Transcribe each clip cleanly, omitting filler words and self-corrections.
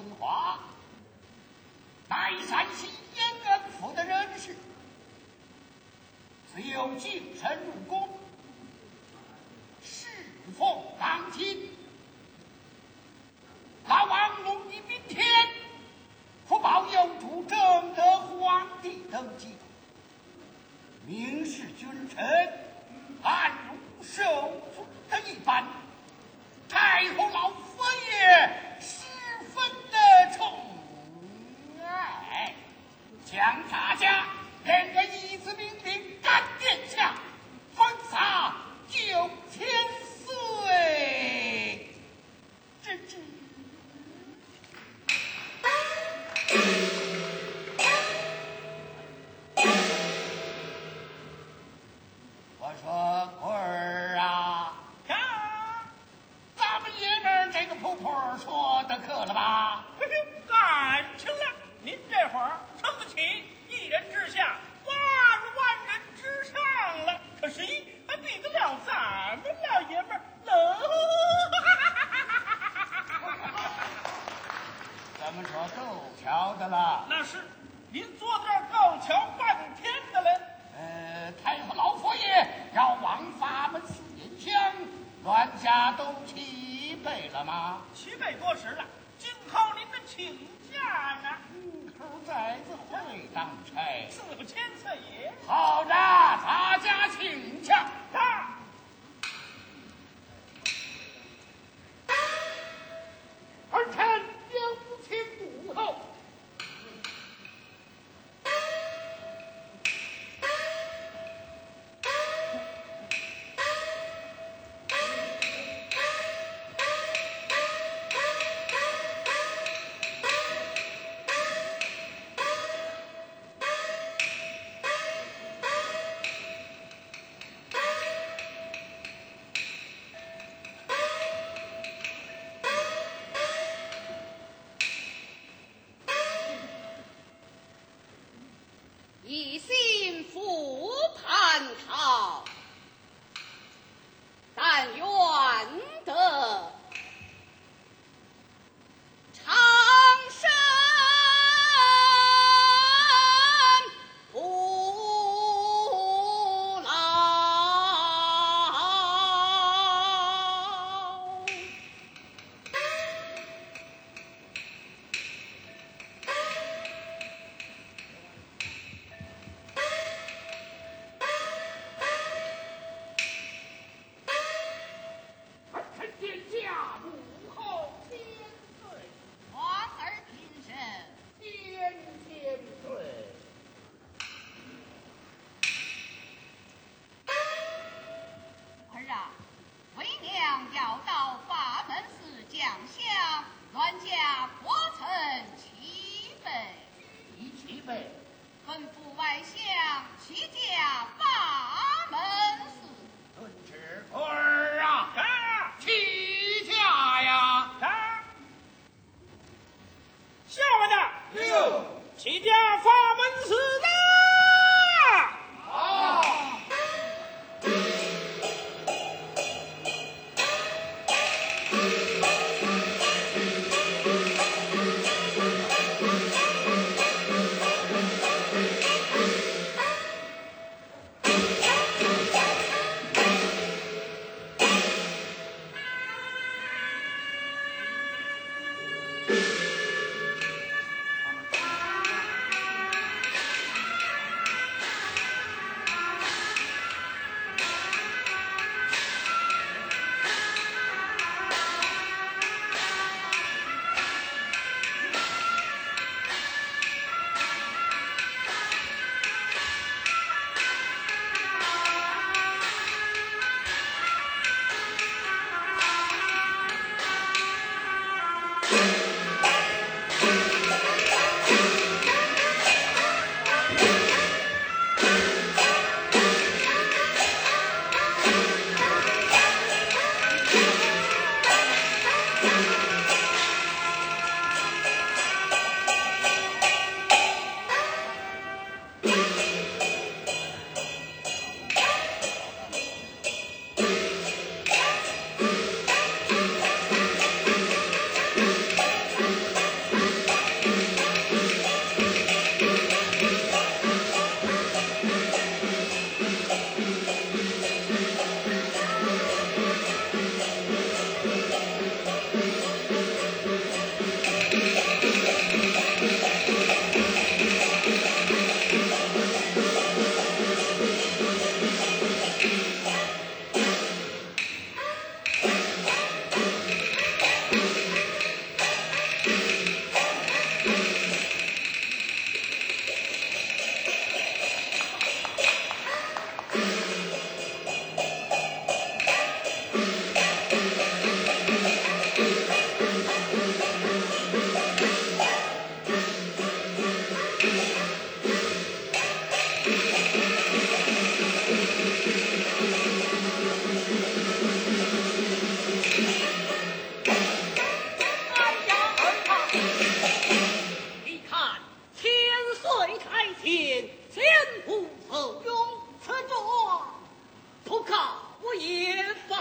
华，乃山西延安府的人士，自有净身入宫，侍奉当今。老王龙一明天，福报有主正德皇帝登基，明示君臣，按如受尊的一般。太后老佛爷十分的宠爱，将大家连个一字命令赶殿下，封赏9000岁。知之。我说棍儿啊，咱们爷们这个婆婆说的可了吧？ 感情了，您这会儿撑得起一人之下，挂入万人之上了。可谁还比得了咱们老爷们儿喽？ 咱们说够瞧的了。 那是，您坐在这儿够瞧半天的了。 太后老佛爷要往法门寺引香，乱家都齐备了吗？ 齐备多时了，尽靠您的请假呢。 猴崽子会当差， 伺候千岁爷。 好的，大家请假。儿臣有请武后。 一心复叛朝，但愿得长生不老。 殿下母后千岁， 皇儿平身， 千岁。 儿啊，为娘要到法门寺降香，乱家国臣齐备， 一齐备。 吩咐外相齐驾法门寺。 遵旨，儿啊，齐驾呀！ 下文的， 六， 齐家法门寺的。 好。 好也罢。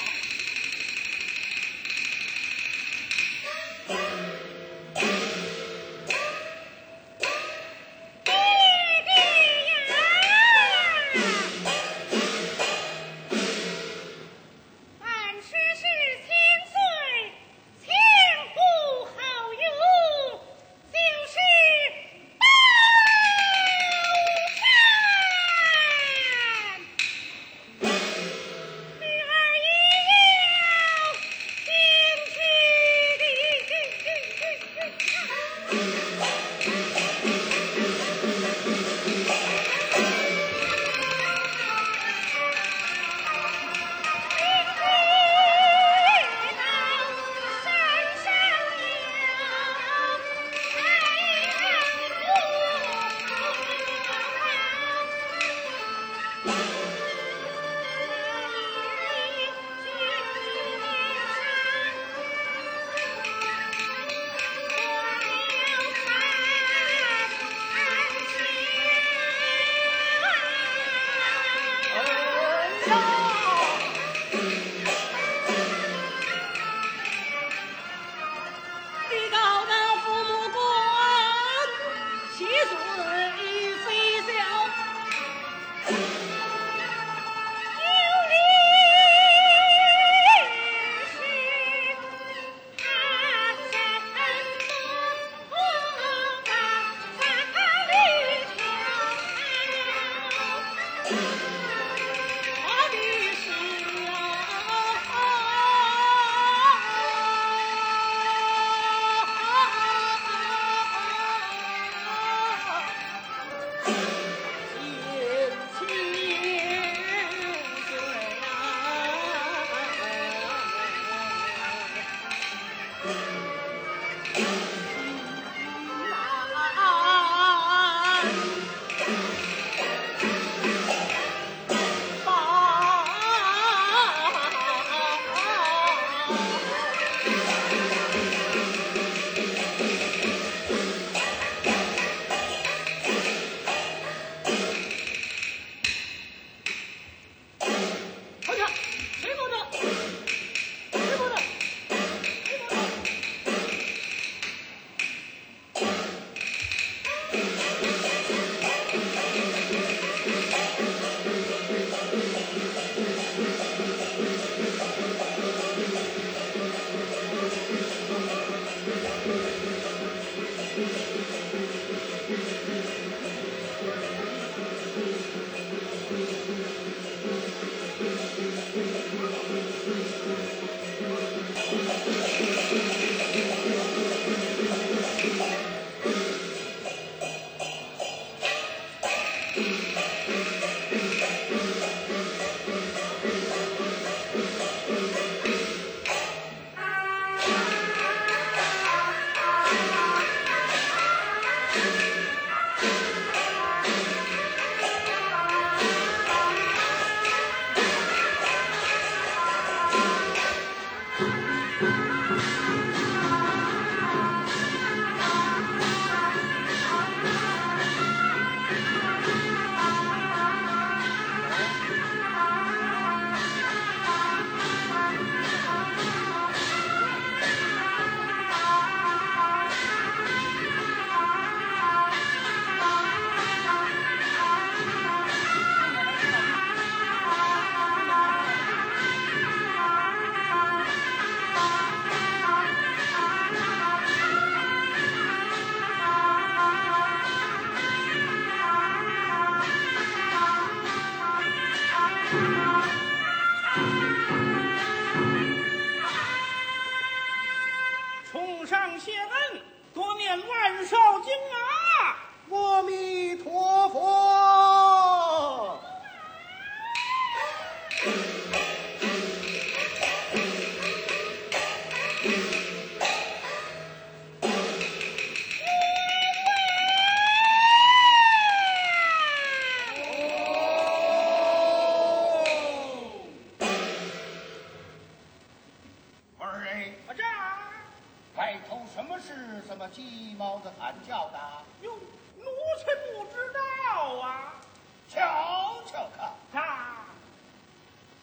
鸡毛的惨叫的？ 哟，奴才不知道啊。 瞧瞧看， 啊，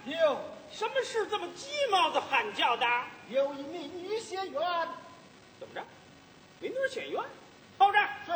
有什么事这么鸡毛的喊叫的？ 有一名女县员， 怎么着？民女县员，候着。 是。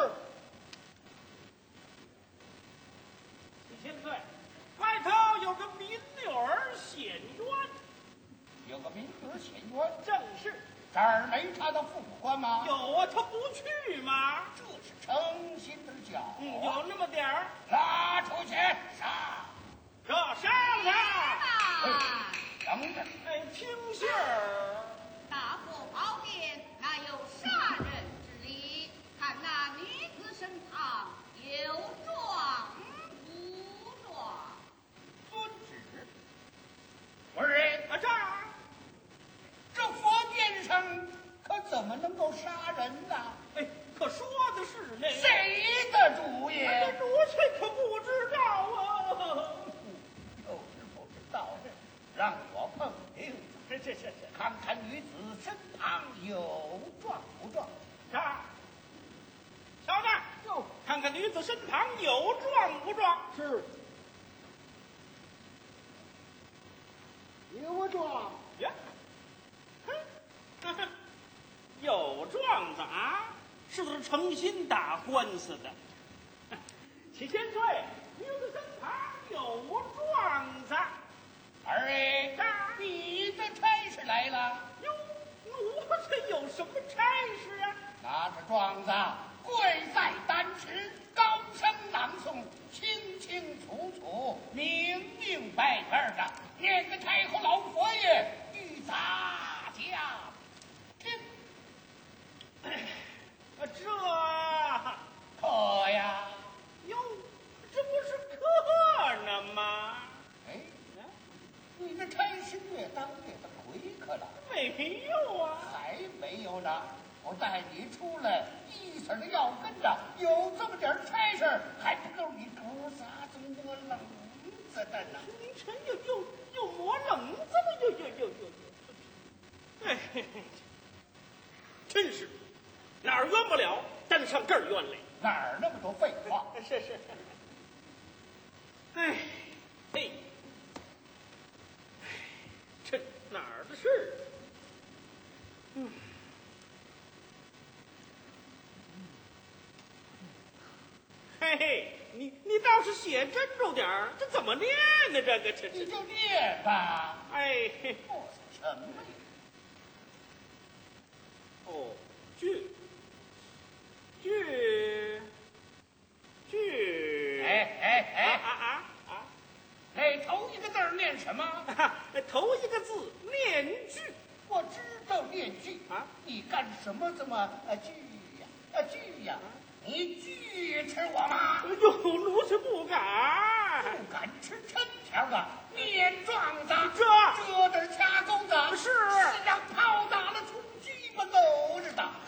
李千岁，外头有个民女县员。 有个民女县员， 正是。 这儿没他的副官吗？ 有啊，他不去吗？ 这是诚心之教。 有那么点儿。 拉出去杀！ 这上他！ 等着。 哎，听信儿。 大国宝殿哪有杀人之理？看那女子身旁有状不状？ 遵旨。夫人，这佛殿上可怎么能够杀人呢？ 哎，可说的是那谁的主意？ 奴才可不知道啊。 就是不知道，让我碰听。 是， 看看女子身旁有状不状？ 啥？小子，看看女子身旁有状不状？ 是。有状呀？有状子啊？是不是诚心打官司的？齐千岁，女子身旁有状子。 二位，你的差事来了。 哟，奴才有什么差事啊？ 拿着状子，跪在丹池，高声朗诵，清清楚楚，明明白白的，念给太后老佛爷与大家听。 这可呀？ 哟，这不是客呢吗？ 哎，你这差事越当越的亏可了。 没有啊， 还没有呢。我带你出来，一声的要跟着，有这么点差事，还不够你哥仨子磨冷子的呢。 您这又磨冷子了，又。哎，真是哪儿冤不了，单上这儿冤来。 哪儿那么多废话？ 是。哎，嘿，这哪儿的事儿？嘿嘿，你倒是写真着点儿，这怎么念呢？这个这你就念吧。 哎， 不是什么呀？ 哦，句。 那头一个字念什么？ 头一个字念句。 我知道念句啊。 你干什么这么句呀？你拒斥我吗？ 哟，奴才不敢。 不敢吃抻条的念状子， 这点掐钩子， 是让炮打了出鸡巴狗似的。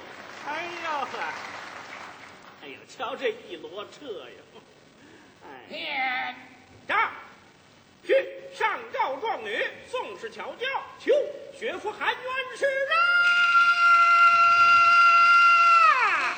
哎呦，瞧这一罗车呀！ 念上去上告状女宋氏巧教，求学府含冤是啊！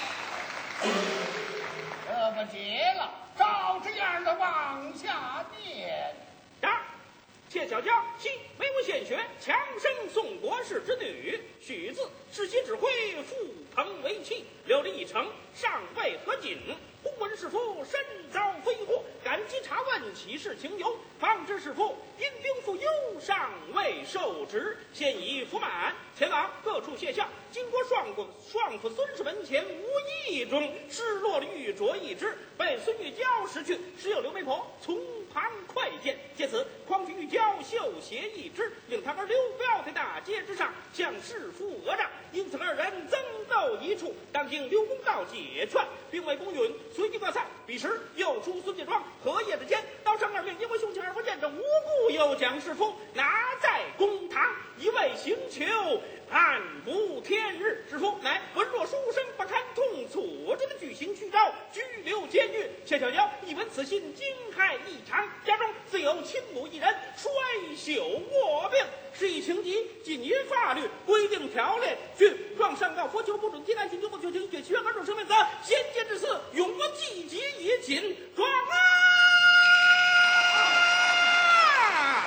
这个结了，照这样的往下念。 谢小娇系眉目献学，强生宋国士之女，许字世袭指挥，傅鹏为妻，留了一城，尚未合锦。忽闻是夫身遭非祸，赶急查问其事情由，方知是夫因兵负忧，尚未受职，现已服满，前往各处谢相。经过双府孙氏门前无意中失落了玉镯一只，被孙玉娇拾去，时有刘媒婆从旁快见，借此匡取玉娇绣鞋一只，令他儿刘标在大街之上向士夫讹诈，因此二人争斗一处，当经刘公道解劝，并为公允，随即各散。彼时又出孙介庄荷叶之间，刀上二面因为胸前二不见证无故，又将士夫拿在公堂，一味刑求，暗无天日。士夫乃闻若书生不堪痛楚，这个举行去诏，拘留监狱。谢小娇一闻此信，惊骇异常，家中自有亲母一人，衰朽卧病。是以情急，谨依法律规定条例，据状上告，佛求不准接待请求不求情，决其冤而众生命，则先见之事，永不积极以谨状啊！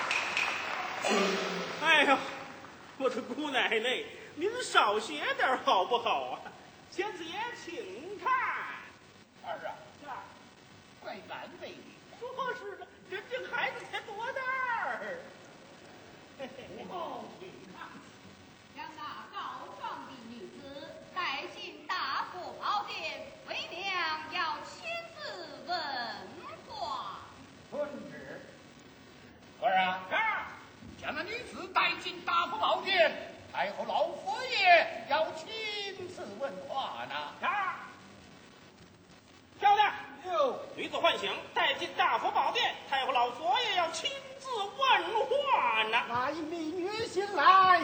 我说姑奶奶，您少学点好不好啊？仙子爷，请看。 儿啊， 啊， 怪难为你的。 说是的，人家孩子才多大儿？ 哦，你看， 将那高壮的女子带进大佛宝殿，为娘要亲自问话。 遵旨。儿啊，将那女子带进大佛宝殿，太后老佛爷要亲自问话呢。 漂亮！ 哟， 女子唤醒，带进大佛宝殿，太后老佛爷要亲自问话呢。 来，美女先来。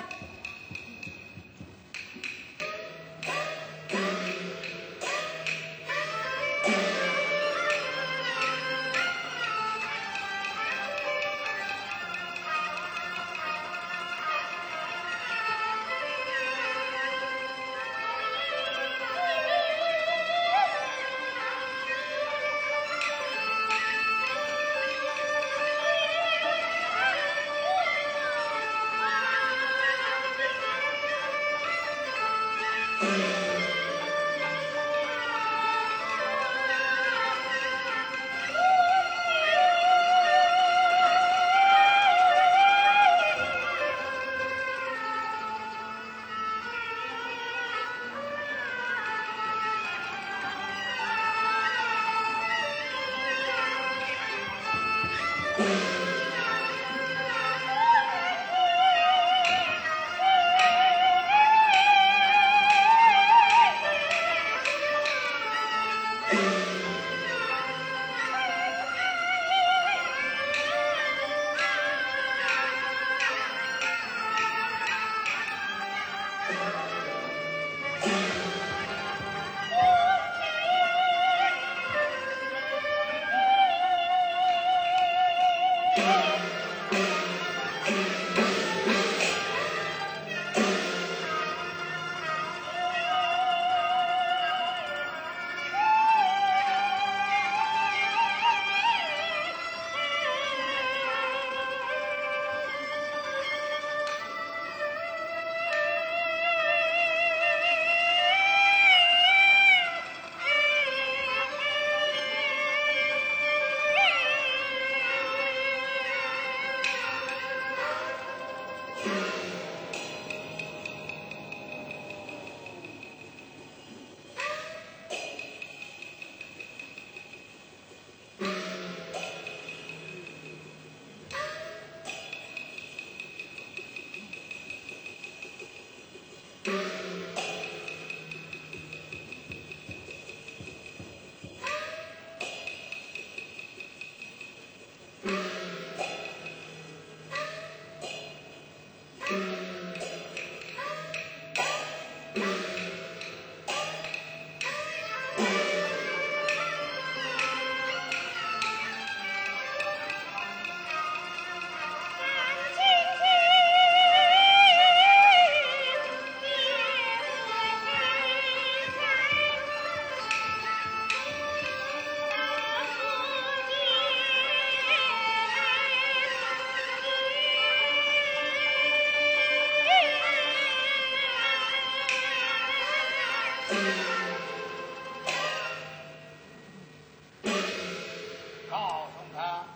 告诉他，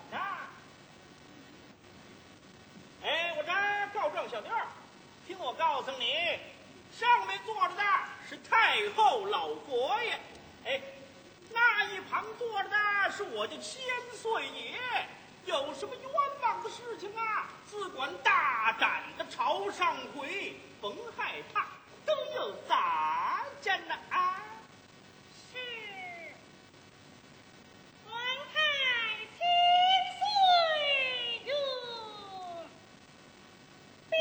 哎，我这告状小妞儿，听我告诉你，上面坐着的是太后老佛爷，哎，那一旁坐着的是我家千岁爷。有什么冤枉的事情啊，自管大胆的朝上回，甭害怕，都有咱家呢啊！ 是，文太千岁如宾。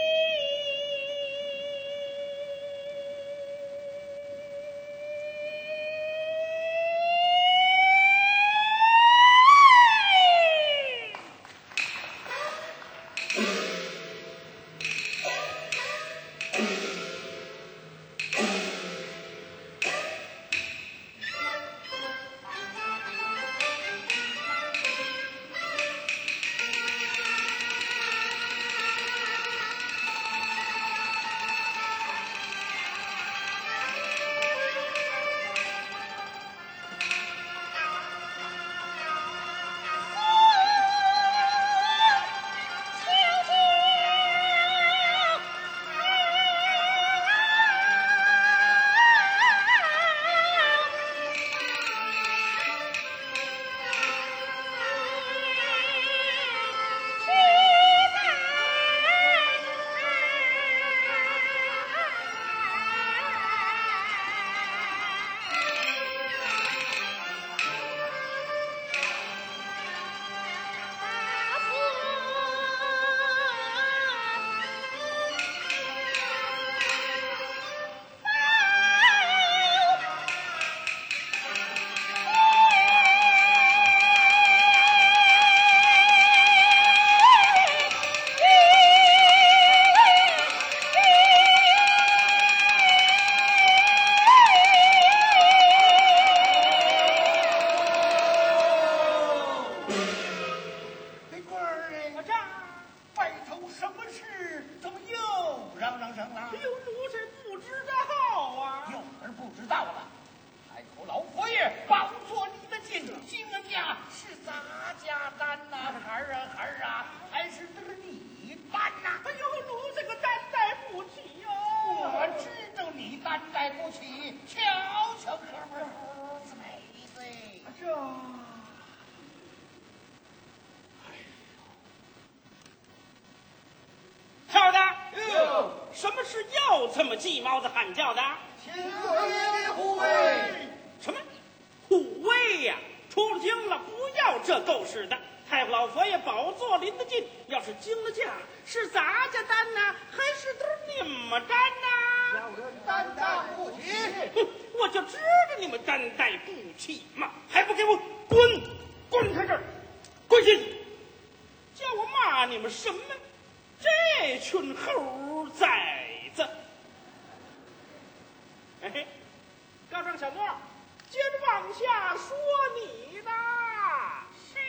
李官儿哎， 我这外头什么事？怎么又嚷嚷声了？ 哎呦，奴才不知道啊。 有儿不知道了。太后老佛爷宝座里的进金家是咱家担呐，孩儿啊，还是得你担呐？ 哎呦，奴才可担待不起哟。 我知道你担待不起，瞧瞧哥们儿胡子妹子。 这。跳的，什么是又这么鸡毛子喊叫的？ 千岁护卫， 什么护卫呀？出了京了，不要这够使的。太后老佛爷宝座临得近，要是惊了驾，是咱家担呐，还是都你们担呐？ 叫人担当不起。 哼，我就知道你们担待不起嘛，还不给我滚！滚开这儿，滚下去！叫我骂你们什么？这群猴崽子！哎，告状小莫，接着往下说你的。是。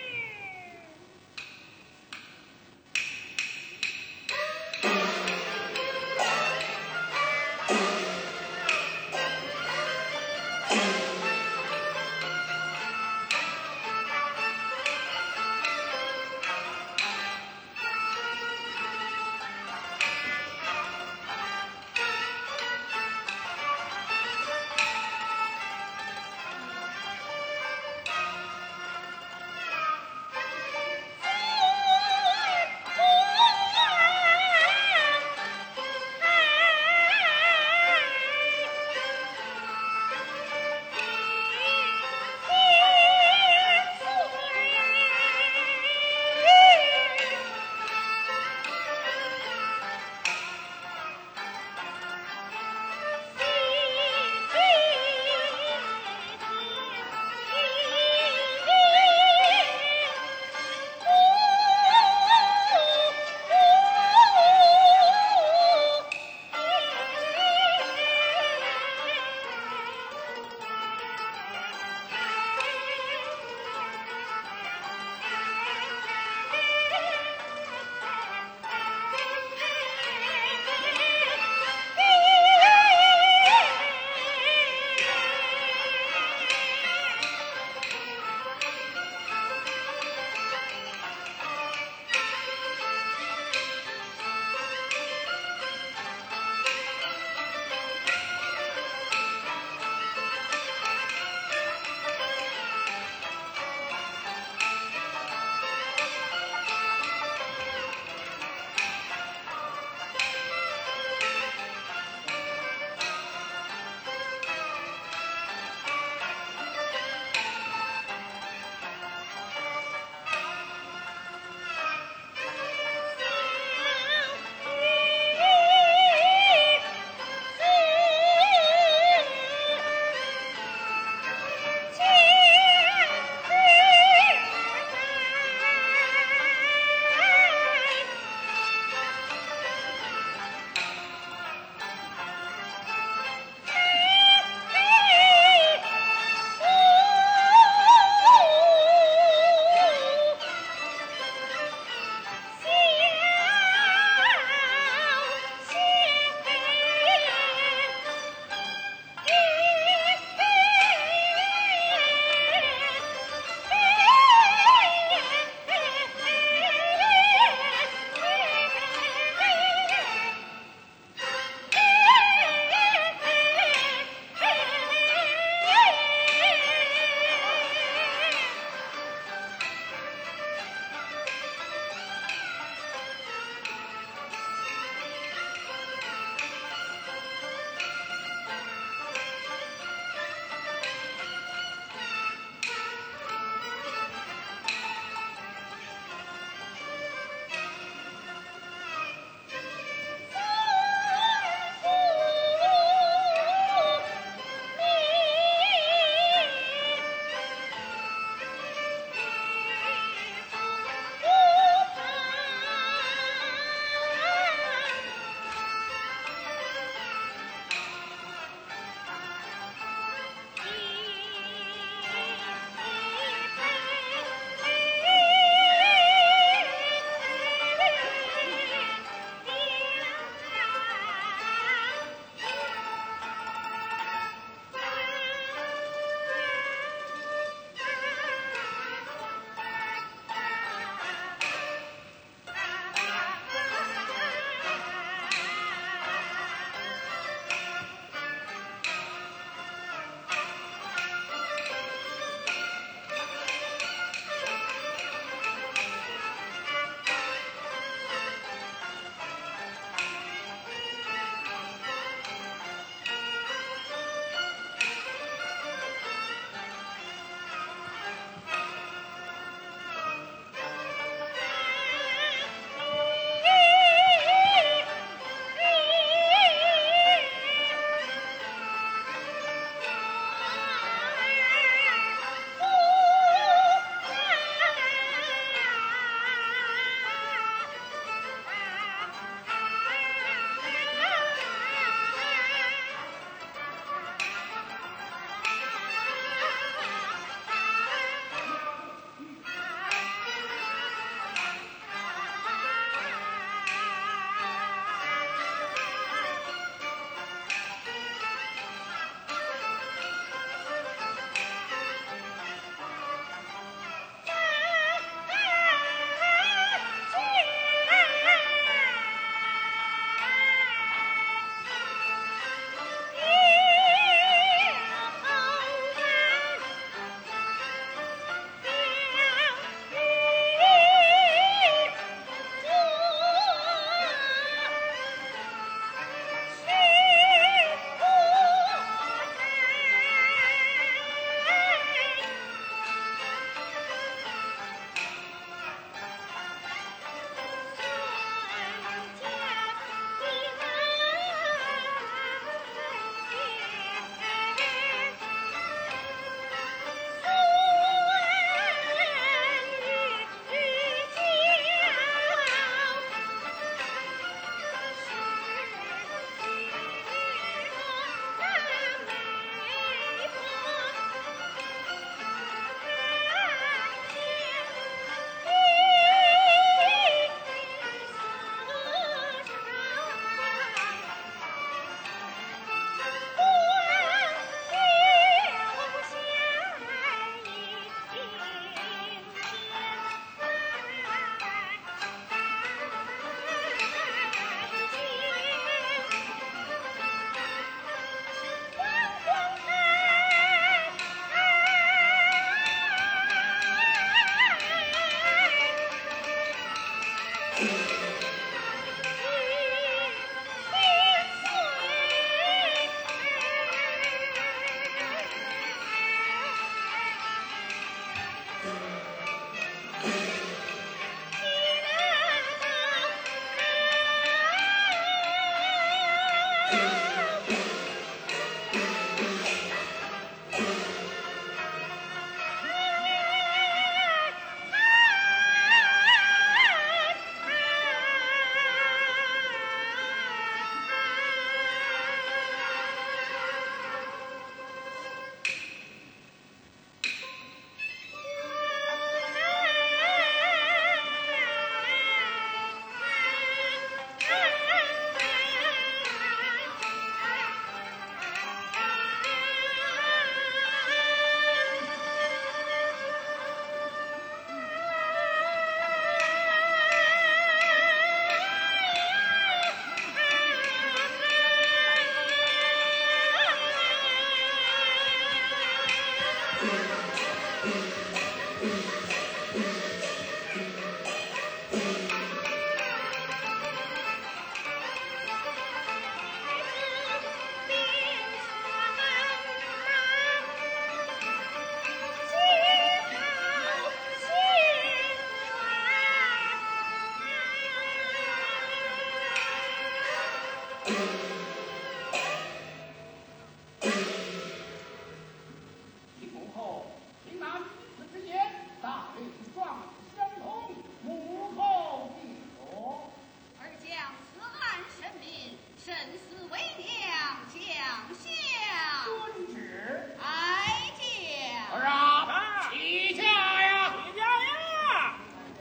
秦母后，请拿彼此之言，大令状相同，母后记着。 而将此案审明，生死为娘将相。 遵旨。 哀将。 儿啊，起驾呀！ 回家呀！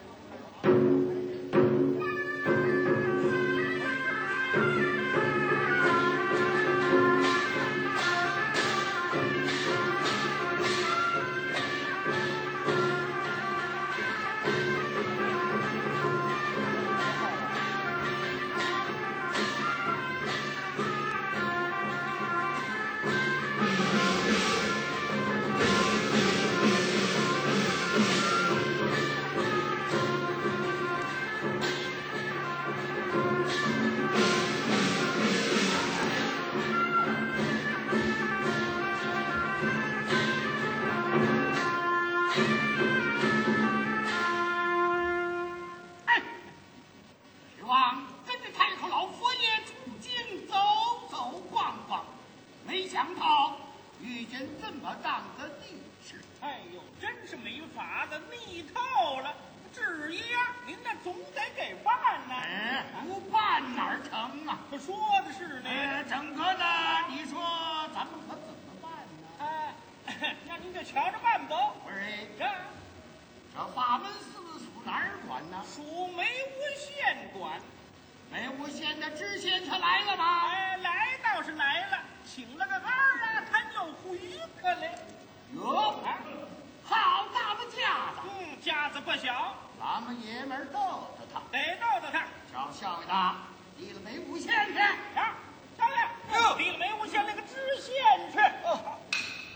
哎，指望跟着太后老佛爷出京走走逛逛，没想到遇见这么档子逆事。 哎呦，真是没法子，腻透了。至于呀，您那总得给办呐。 不办哪儿成啊？ 可说的是呢。 整个的，你说咱们可怎么办呢？ 那您就瞧着办吧。 不是， 这这法门寺属哪儿管呢？ 属梅无县管。 梅无县的知县他来了吗？ 来倒是来了，请了个安啊，他又回去了。 哟，好大的架子！ 架子不小， 咱们爷们儿逗逗他， 得逗逗他。 叫校给他提了梅无县去。 啊，当然，提了梅无县那个知县去。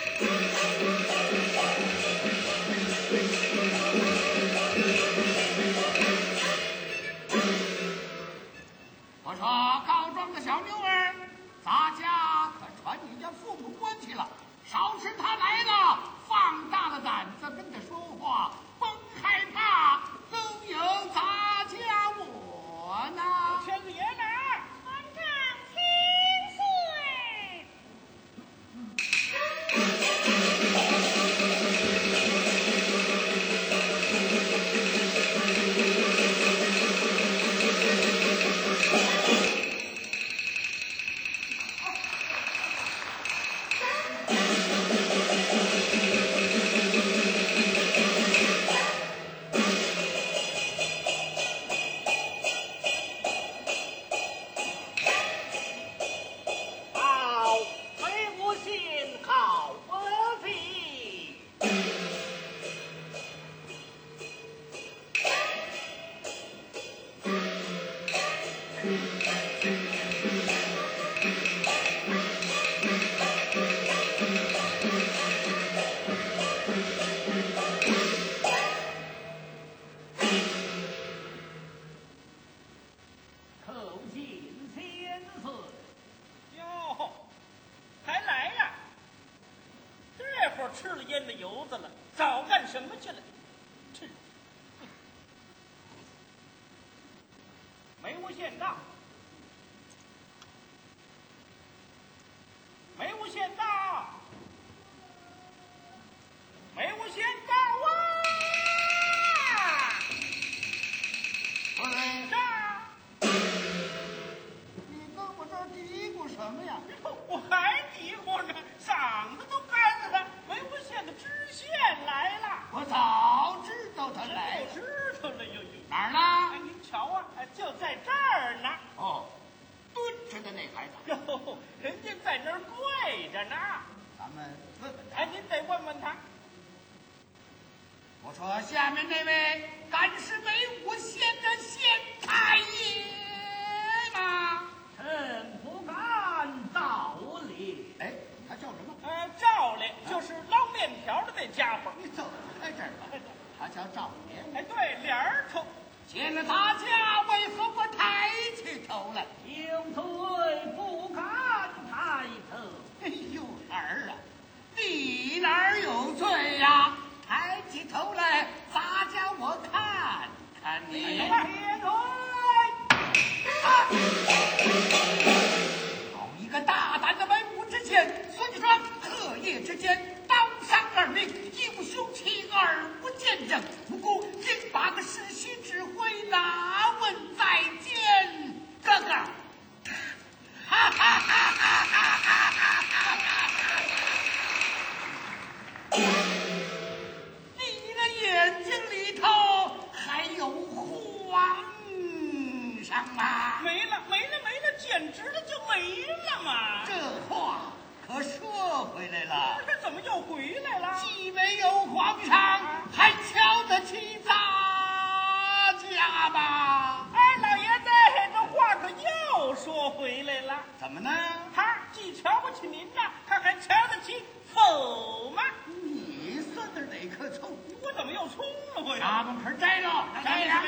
我说告状的小妞儿，咱家可传你家父母关系了，少时他来了，放大了胆子跟他说话，甭害怕，都有咱家我呢。 千爷呢？ 团长千岁。 好，梅无县好不比。叩见千岁。 哟，还来呀？这会儿吃了烟的油子了，早干什么去了？吃。梅无县道，梅无县道，梅无县道啊！ 不是， 这你跟我这儿嘀咕什么呀？ 我还嘀咕呢，嗓子都干了。梅无县的知县来了， 我早知道他来了， 知道了哟。 哪儿哎， 呢？ 您瞧啊，就在这儿呢。 哦，蹲着的那孩子， 哟，人家在那儿跪着呢。 咱们问问他。 哎，您得问问他。 我说下面那位敢是梅无县的县太爷吗？ 臣不敢道理。 哎，他叫什么？ 赵烈就是捞面条的那家伙。 你走开这儿吧。他叫赵连。 哎，对，脸儿头。 进了他家，为何不抬起头来？ 有罪不敢抬头。 哎呦，儿啊，你哪儿有罪呀？抬起头来，咱家我看看你。 哎呀， 啊向世袭指挥哪问再见，哥哥。哈哈哈哈哈哈哈！你的眼睛里头还有皇上吗？ 没了，简直了就没了嘛！ 这话可说回来了。 这怎么又回来了？ 既没有皇上，还瞧得起咱家吧？ 哎，老爷子，这话可又说回来了。 怎么呢？ 他既瞧不起您呐，他还瞧得起否吗？ 你算的哪棵葱？ 我怎么又冲了回来？ 大门盆摘了，摘了，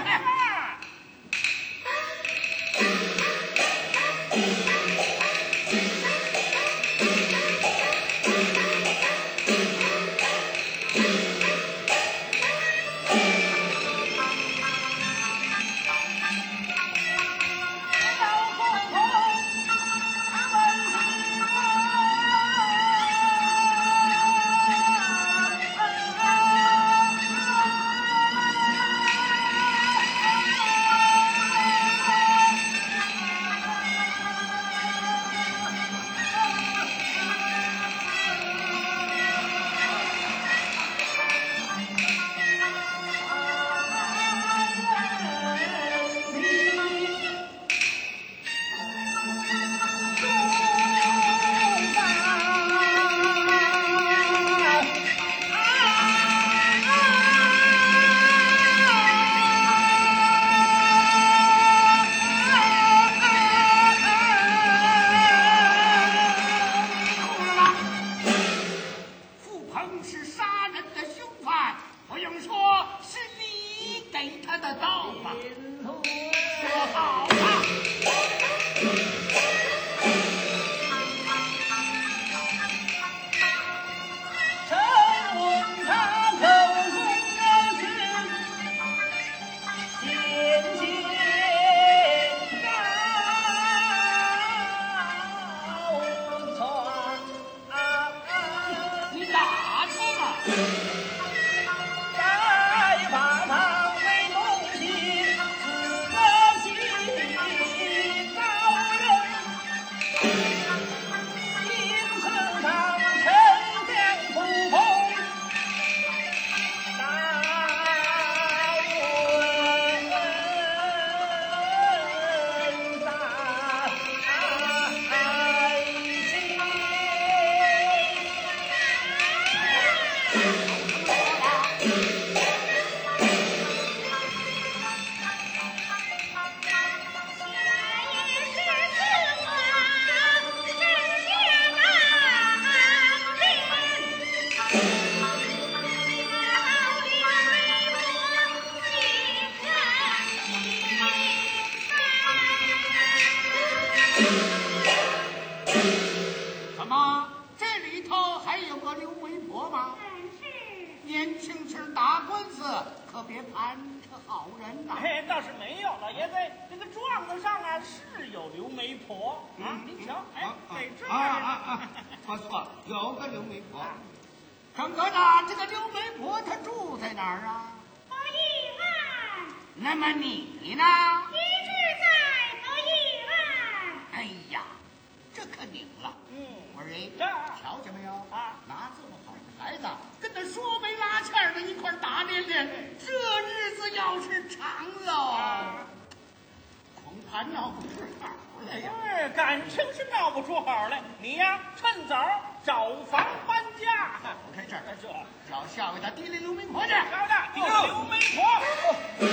怎么这里头还有个刘媒婆吗？年轻时打官司可别盘着好人呐。 哎，倒是没有，老爷子，这个状子上啊是有刘媒婆啊，您瞧，哎，在这儿不错，有个刘媒婆。整个的这个刘媒婆她住在哪儿啊？ 伯邑湾。 那么你呢？ 一直在伯邑湾。 哎呀，这可拧了。我说这瞧见没有啊？ 拿这么好的孩子，跟他说媒拉纤的一块打连连，这日子要是长了，恐怕闹不出好来呀。 感情是闹不出好来。你呀，趁早找房搬家。 我看这儿， 这找下回他提溜刘媒婆去。 瞧着，刘媒婆。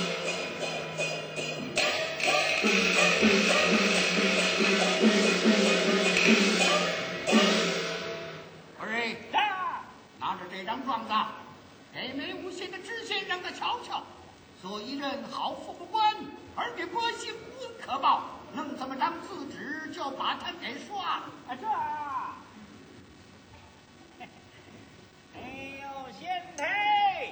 拿着这张状子，给梅无锡的知县让他瞧瞧，做一任好父母官，而给百姓无可报，弄这么张字纸就把他给刷了。 哎呦，贤太，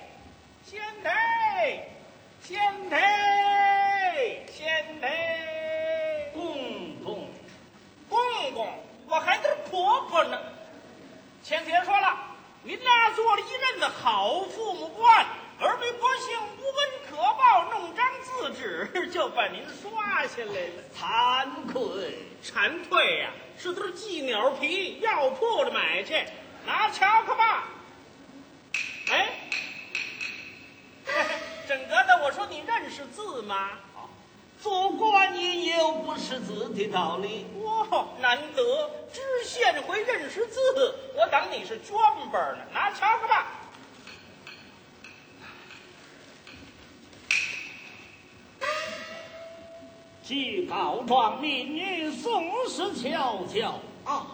公公，我还是婆婆呢。前姐说了，您那做了一任的好父母官，而被百姓无就把您刷下来了， 惭愧。 蝉蜕呀，是对鸡鸟皮，药铺里买去，拿瞧看吧。哎，整个的，我说你认识字吗？ 做官也有不识字的道理。 哇，难得知县会认识字，我当你是专本呢，拿瞧看吧。 既告状民女宋氏悄悄啊！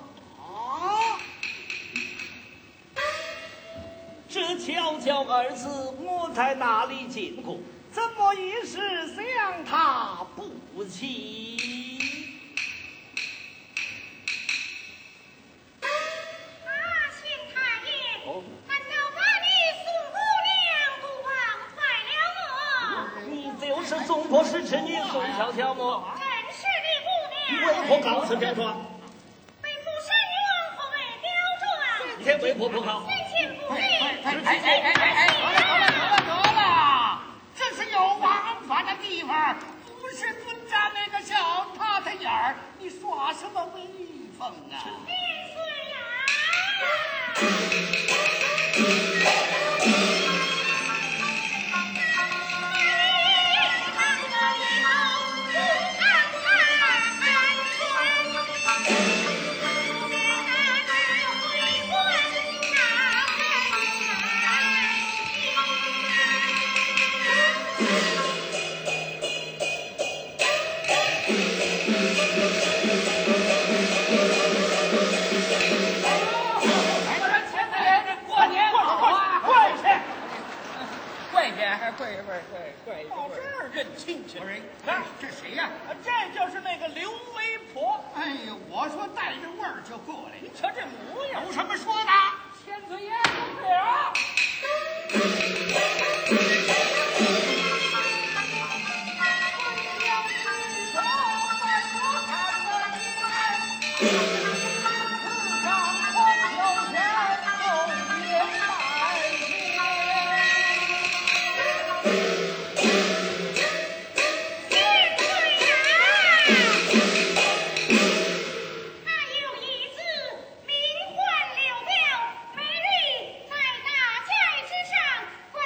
这悄悄二字我在哪里见过？怎么一时想他不起？ 县太爷，难道把你宋姑娘都忘怀了么？ 你就是中国使臣女宋悄悄么？ 真是的，姑娘。 为何告辞便说？ 为父身亡后为表状。 今天为何不考？ 先前不立。 得了，这是有王法的地方，不是尊站那个小他的眼儿，你耍什么威风啊？ 年岁跪到这儿认亲戚。 不是， 啊， 这谁呀？ 这就是那个刘媒婆。 哎呦，我说带着味儿就过来， 你瞧这模样， 有什么说的？ 千岁爷不了。 名唤刘表，每日在大街之上。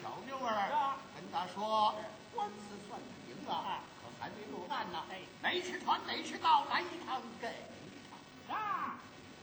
小妞儿跟他说，官司算你赢了，可还没落案呢。哪池船哪池到，来一趟给一趟。 啊！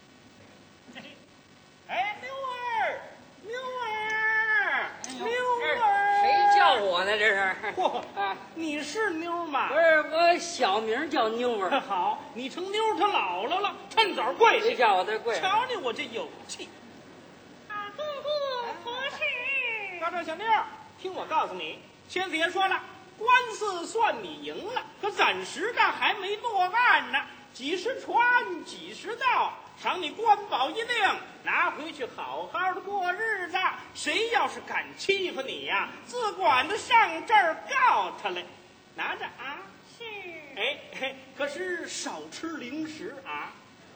哎，妞儿，妞儿，妞儿， 谁叫我呢？这是？ 嚯啊！你是妞吗？ 不是，我小名叫妞儿。 好，你成妞儿她姥姥了，趁早跪下。 谁叫我这跪？ 瞧你我这有气！ 姑姑何事？ 大壮小妞儿，听我告诉你，先子爷说了，官司算你赢了，可暂时的还没落案呢。几十船，几十道，赏你官保一令，拿回去好好的过日子。谁要是敢欺负你呀，自管的上这儿告他来。拿着啊！ 是。 哎，可是少吃零食啊！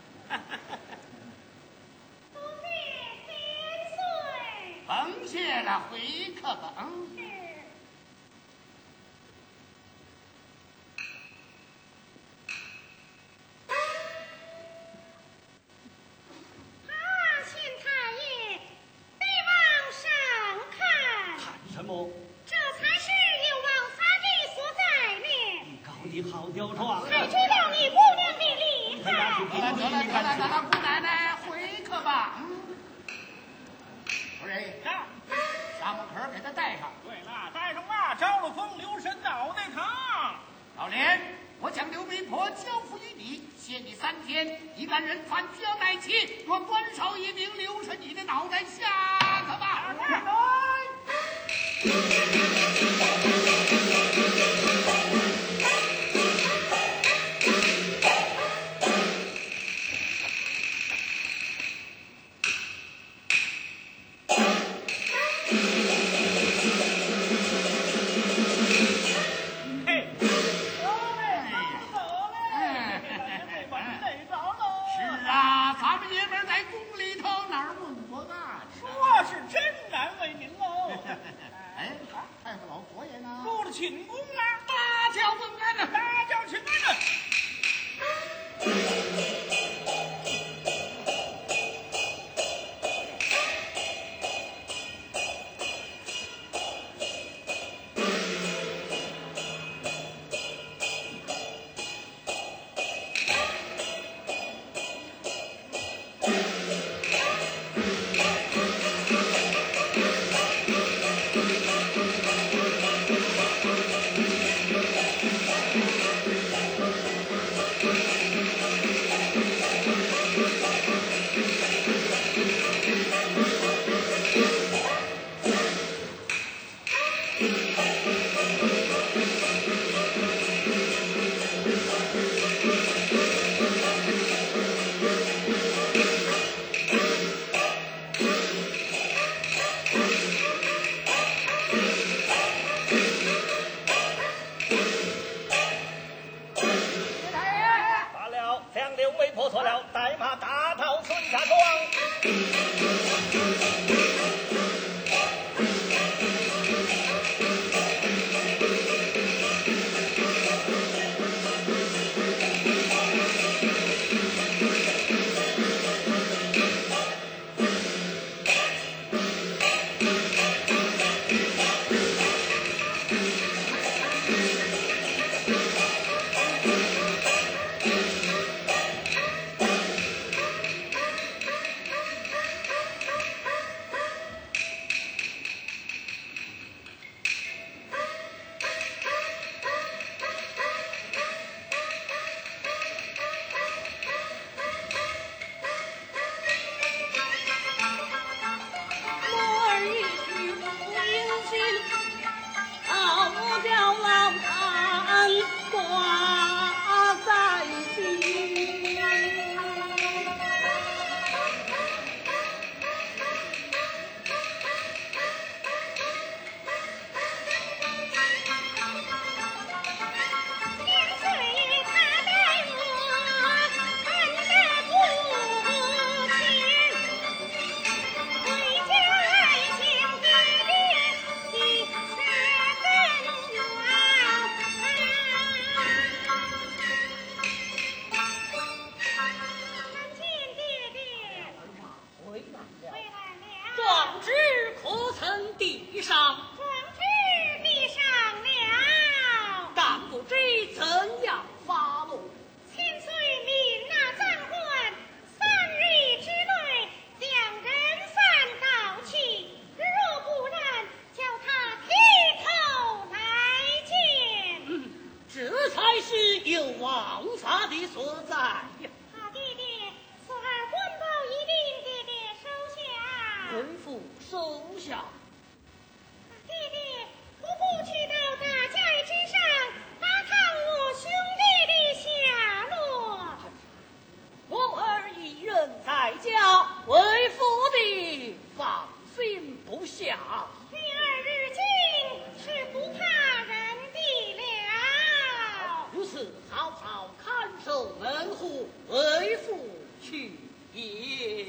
不必千岁。 甭谢了，回客吧。 是。 你好刁状， 才知道你姑娘的厉害。 得了，姑奶奶回客吧。夫人，沙木壳给他带上。 对了，带上吧，招了风，留神脑袋疼。 老连，我将刘媒婆交付于你，限你3天，一旦人犯需要待期，若官少一名，留神你的脑袋下可吧。 寝宫了， 大叫问安呢， 大叫请安呢。 有王法的所在呀。 好爹爹，此儿官报一定爹爹收下。 吩咐收下。 爹爹，徒步去到大寨之上，打探我兄弟的下落。 我儿一人在家，为父的放心不下。 女儿如今是不怕人的了。 如此，好好看守门户，为父去也。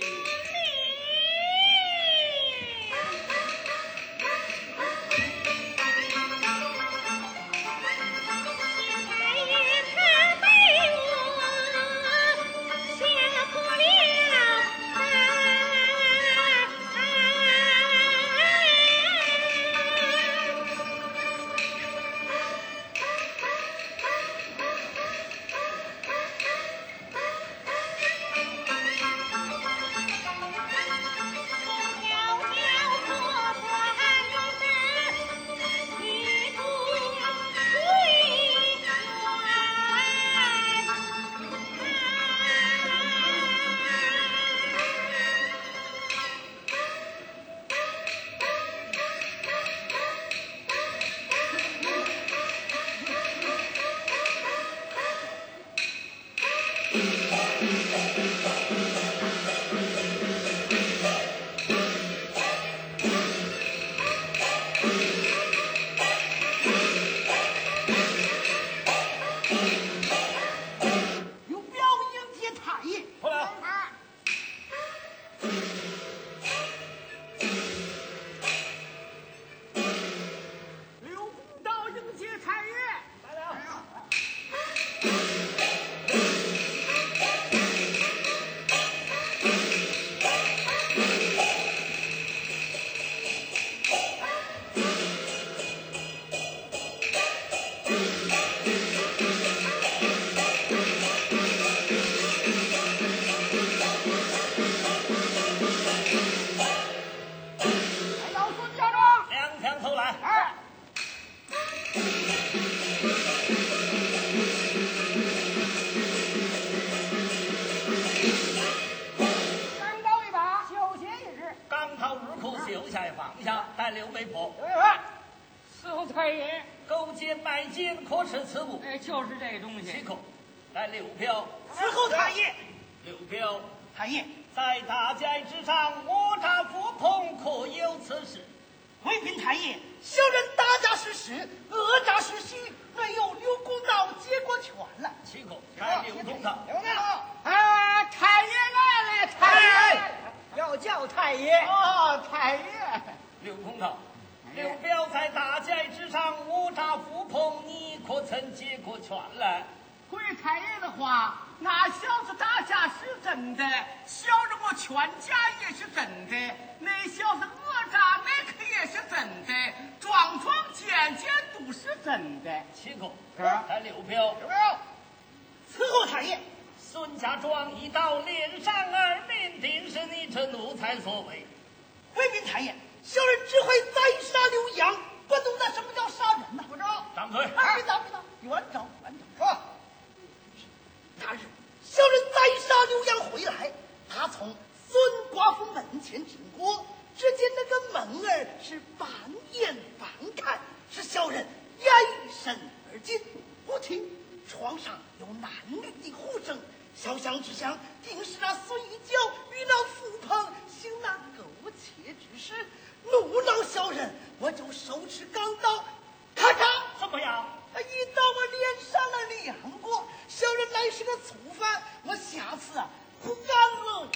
就是这东西。 七口，来六票。 伺候太爷。 六票。 太爷， 在大寨之上，我诈福朋，可有此事？ 回禀太爷，小人打诈是实，讹诈是虚，没有刘公道接过权了。 七口，来刘公道。 刘公道。太爷来了，太爷。要叫太爷。哦，太爷。 刘公道。刘表在大寨之上，我诈福朋，你可曾接过权来？ 回太爷的话，那小子打架是真的，小人我全家也是真的，那小子讹诈那可也是真的，桩桩件件都是真的。 七个，来六票。 六票。伺候太爷。 孙家庄一刀连上二命，定是你这奴才所为。 回禀太爷，小人只会宰杀刘洋，不懂得什么叫杀人呐。不知道。 张嘴。 不知道。冤招。说。那日，小人宰杀刘洋回来，他从孙寡妇门前经过，只见那个门儿是半掩半开，使小人延伸而进。忽听床上有男女的呼声，想象之下，定是那孙一脚与那福鹏行那苟且之事，怒恼小人，我就手持钢刀，咔嚓， 怎么样？ 一刀我脸上了2过，小人乃是个粗犯，我下次不敢了。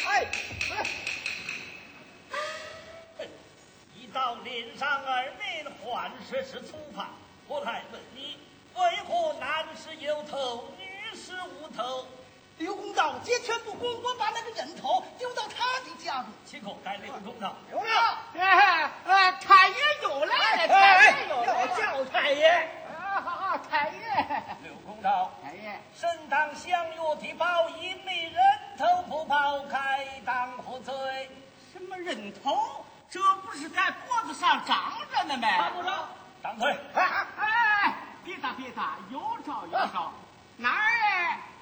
一刀连上二命，换说是粗犯。我来问你，为何男士有头，女士无头？ 刘公道截拳不公，我把那个人头丢到他的家中。 七口该刘公道。 有没有？太爷又来了，太爷又来了，叫太爷。太爷。 刘公道。 太爷。 身当相约的报应，你人头不报，该当何罪？ 什么人头？这不是在脖子上长着呢吗？ 看不着。张嘴。 别打，有招。哪儿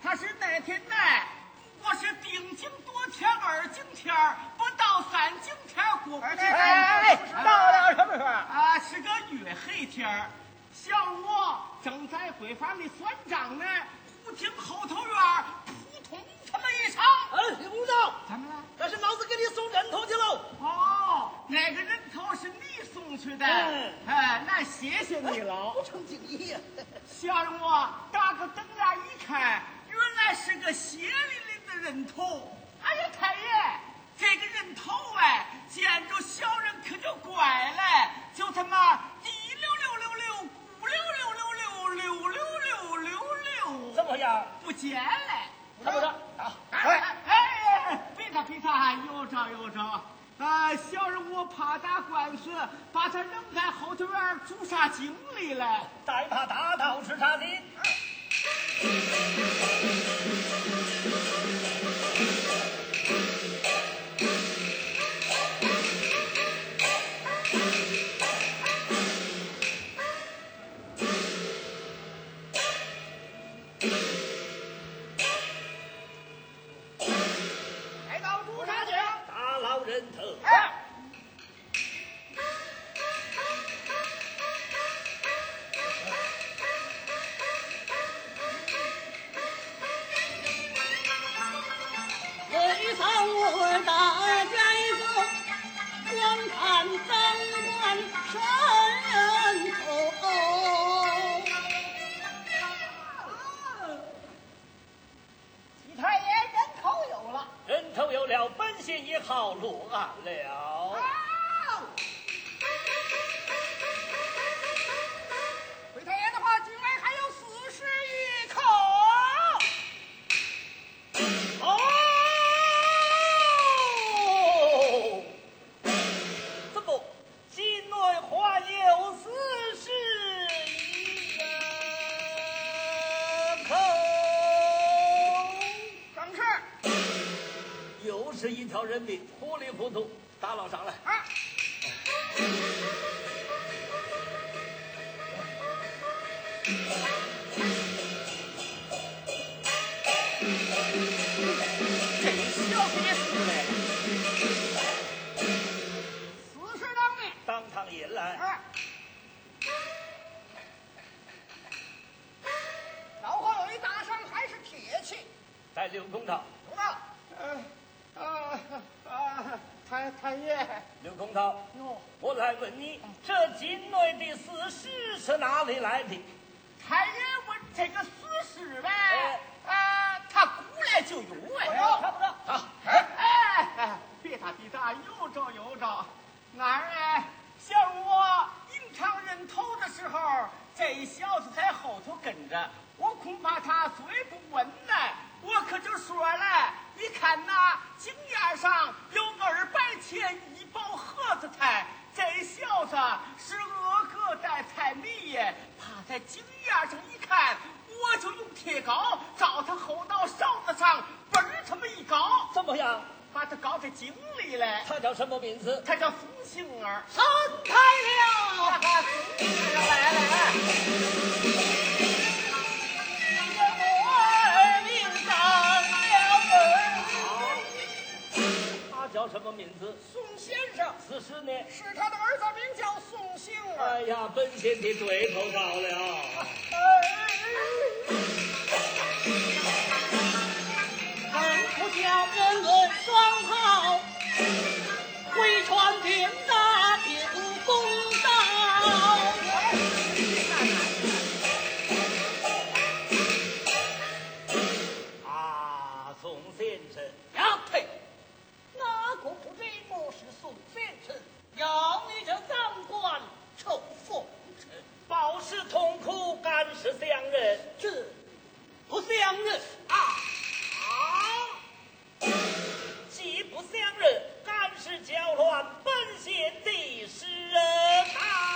他是那天来，我是定睛多天2更天，不到3更天过不去。 到了什么时候啊？是个月黑天，像我正在闺房里算账呢，忽听后头院扑通这么一声。 李公道， 怎么了？ 那是老子给你送人头去喽。 哦，那个人头是你送去的。那谢谢你了。 不成敬意呀。 吓得我打个瞪眼一看，原来是个血淋淋的人头。哎呀，太爷，这个人头见着小人可就怪了，就他妈滴溜溜溜溜，咕溜溜溜溜，溜溜溜溜溜， 怎么样？ 不见了。 怎么着？ 比他有招。小人我怕打官司，把他扔在后头院朱砂井里了。 再怕大道是啥的？ 来到朱砂井， 大老人头。 为上我大家一个观看当官神人头。 齐太爷人头有了。 人头有了，本县也好落案了。 回太爷的话，境外还有40余口。 怎么境内还有40口？ 正是。 又是一条人命，糊里糊涂打捞上来。 这小子也是嘞，40当的。 当堂引来。 老黄有一大伤，还是铁器。 在刘公道。 公道。太爷。 刘公道，我来问你，这境内的40是哪里来的？ 太爷问这个40呗。他古来就有差不多。 好。别打，有招。俺像我迎常人头的时候，这小子在后头跟着，我恐怕他虽不稳呢。我可就说了，你看那井沿上有200钱一包盒子菜，这小子是恶个带菜米耶。他在井沿上一看，我就用铁镐照他后脑勺子上嘣儿这么一镐， 怎么样？ 把他镐在井里了。 他叫什么名字？ 他叫宋杏儿。 神开了， 宋杏儿来了。 叫什么名字？ 宋先生。 此时呢？ 是他的儿子，名叫宋杏儿。 哎呀，本县的对头到了。 本不叫人论双炮，回传天大有公道。 宋先生。 呀呸！哪个不知我是宋先生？要你这赃官臭奉承， 报是痛苦，干是相认， 这不相认既不相认，干是搅乱本县的世人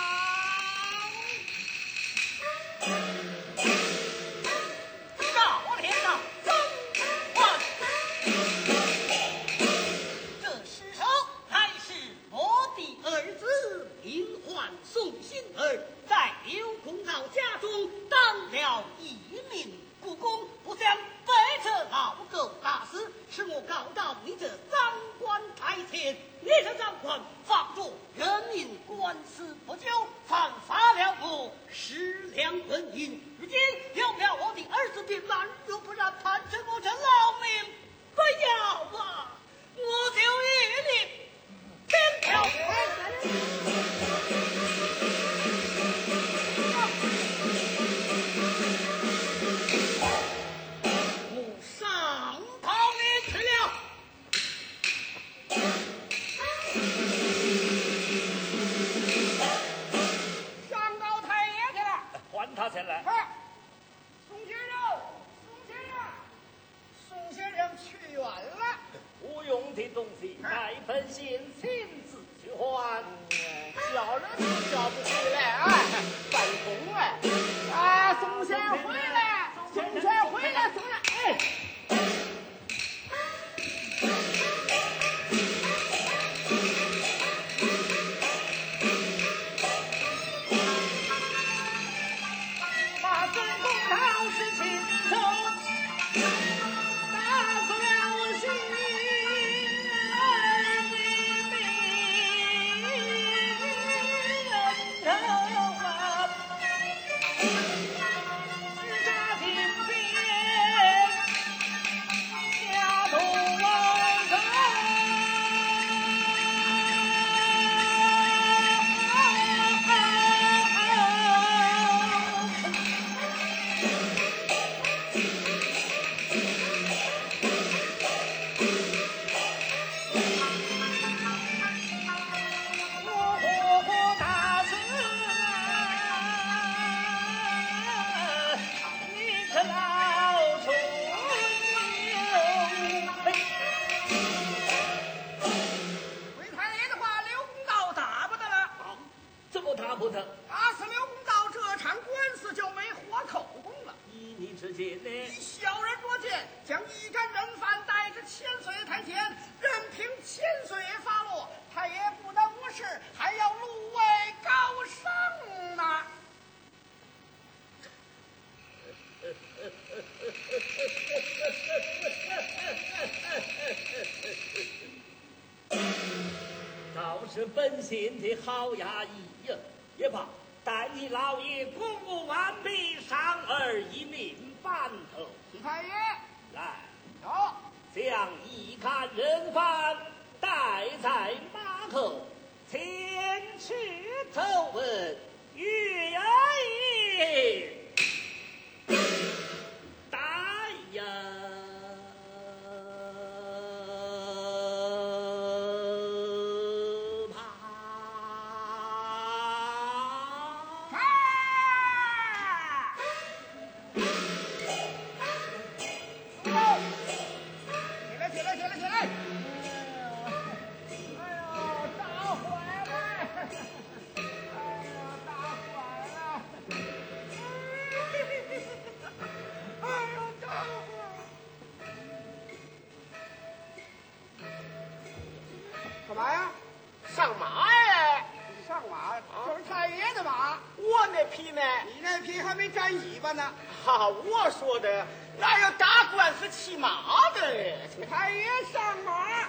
赵天上曾万，这尸首乃是我的儿子名唤宋杏儿，在刘公道家中当了一名故宫，不想前来？ 宋先生，宋先生去远了。 无用的东西，该本县亲自去还。 叫人都叫不回来，哎，办公哎！啊，宋先生回来，宋先生回来，哎。 是本县的好衙役呀，也罢，待你老爷公务完毕，上儿一命半头。 徐太爷， 来， 有， 将一看人犯带在马口，前去投问岳爷。带呀！ 干嘛呀？上马呀！你上马，这是太爷的马。 我那匹呢？ 你那匹还没沾尾巴呢。 哈，我说的哪有打官司骑马的？ 太爷上马。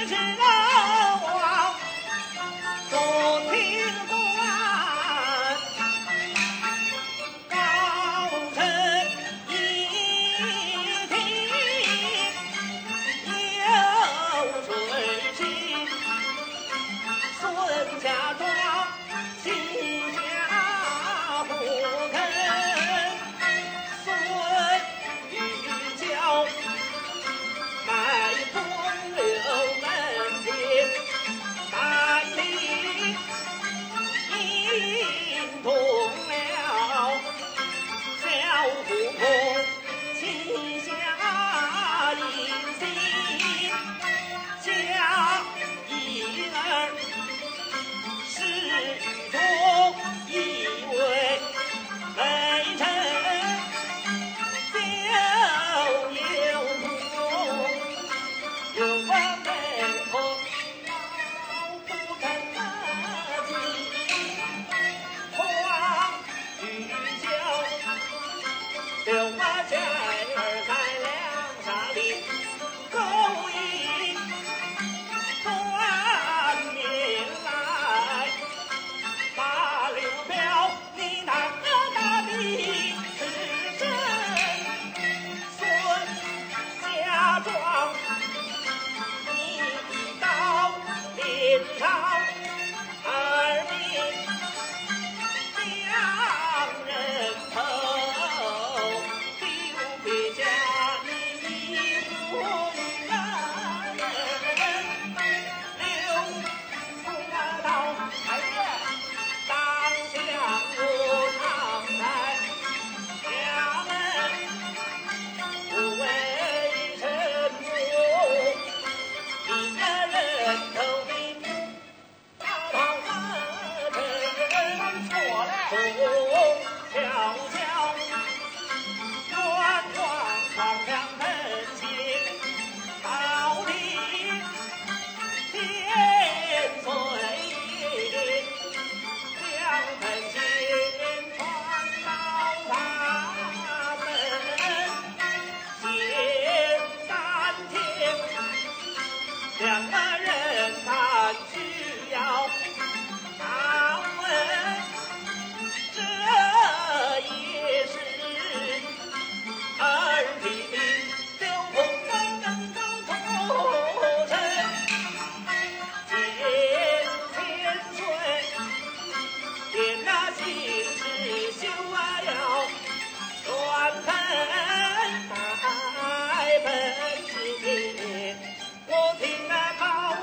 我听那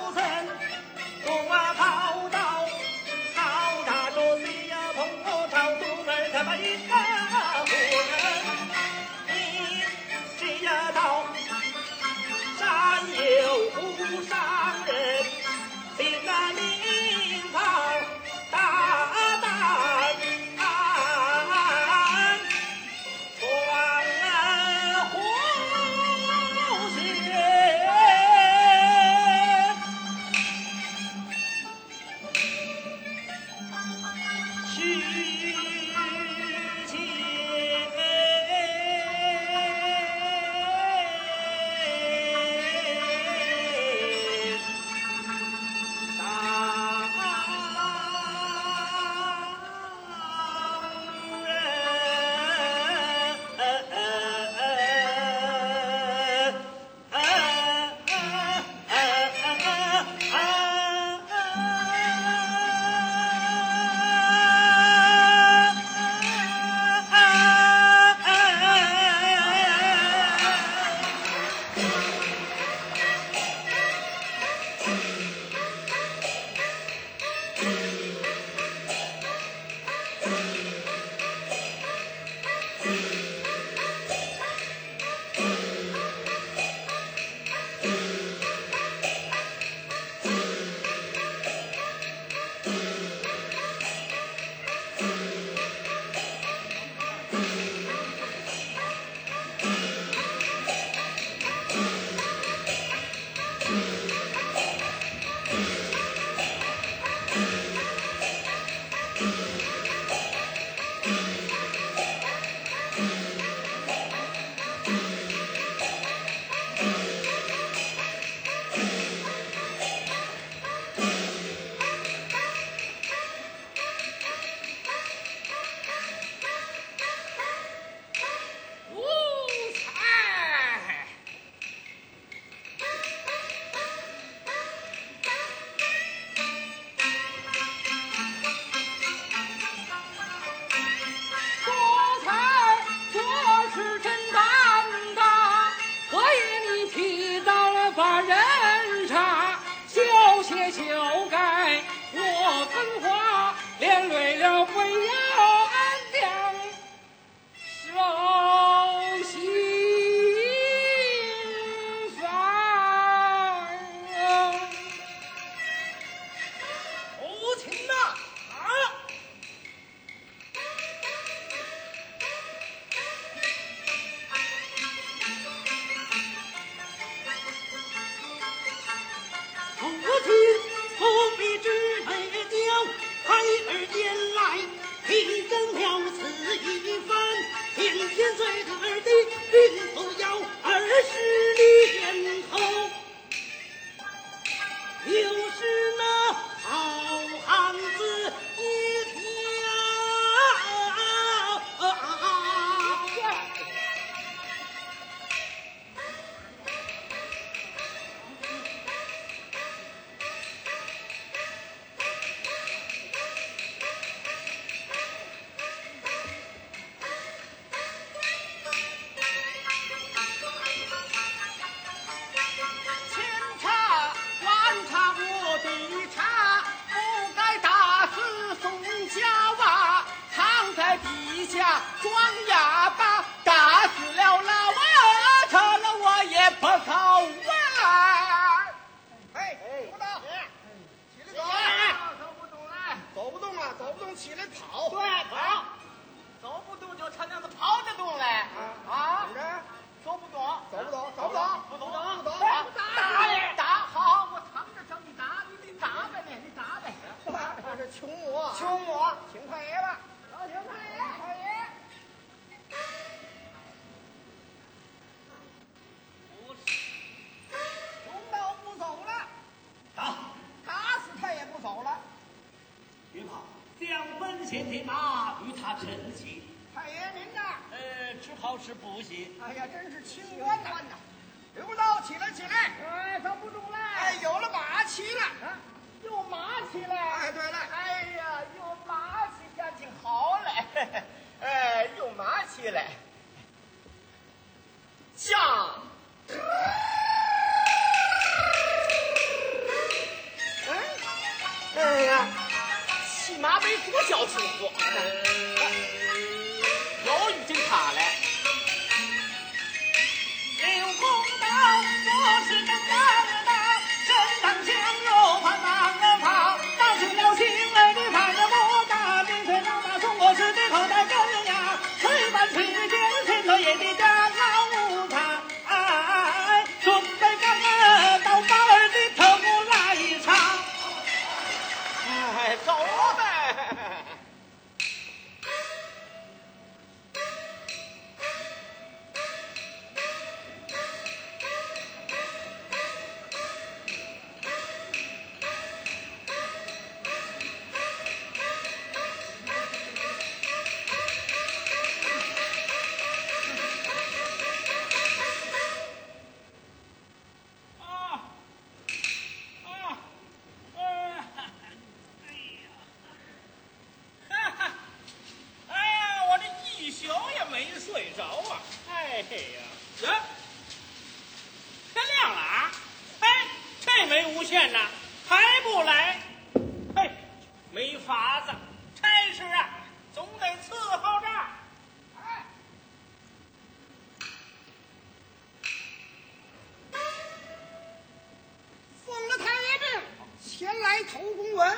就是那好汉子一条。 装哑巴，打死了老二，他了我也不好玩。 哎，不动，起来走，走不动来，走不动了，走不动起来跑。 对，跑，走不动就他娘的跑得动来啊！ 怎么着？ 走不动， 走不动，走不动， 不动， 不动， 打呀打！好，我躺着等你打，你打呗你打呗。 这是穷我， 穷我， 请太爷吧， 老请太爷，太爷。穷道不走了，打死他也不走了。 于胖两分钱的马与他称齐， 太爷您呐， 只好是不行。 哎呀，真是清官呐！刘道起来起来，哎，走不动了。哎，有了马骑了，有马骑了。 哎，对了， 哎呀，有马骑赶紧好嘞，哎，有马骑嘞，像。哎呀，骑马没多交出货，又遇见他了。 刘公道做事正当当，身当香肉怕当人跑，当起了心来的看着不大，明天老大送我是的口袋跟呀，吹完吹的见前头也得家老无他，准备刚到高儿的头来唱。 哎，走呗。 投公文。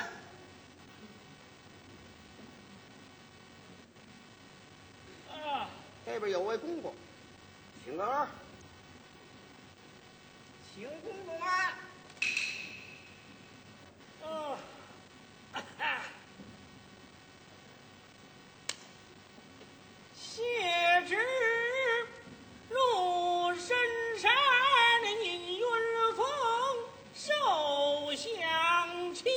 这边有位公公，请个儿，请公公啊。 谢之入深山引云峰，受降亲。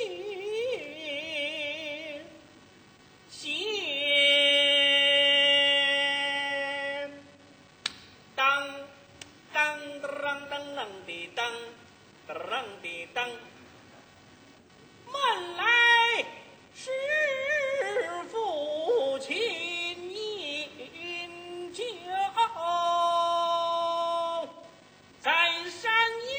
谢当当当当当的当当的当，慢来是父亲饮酒，在山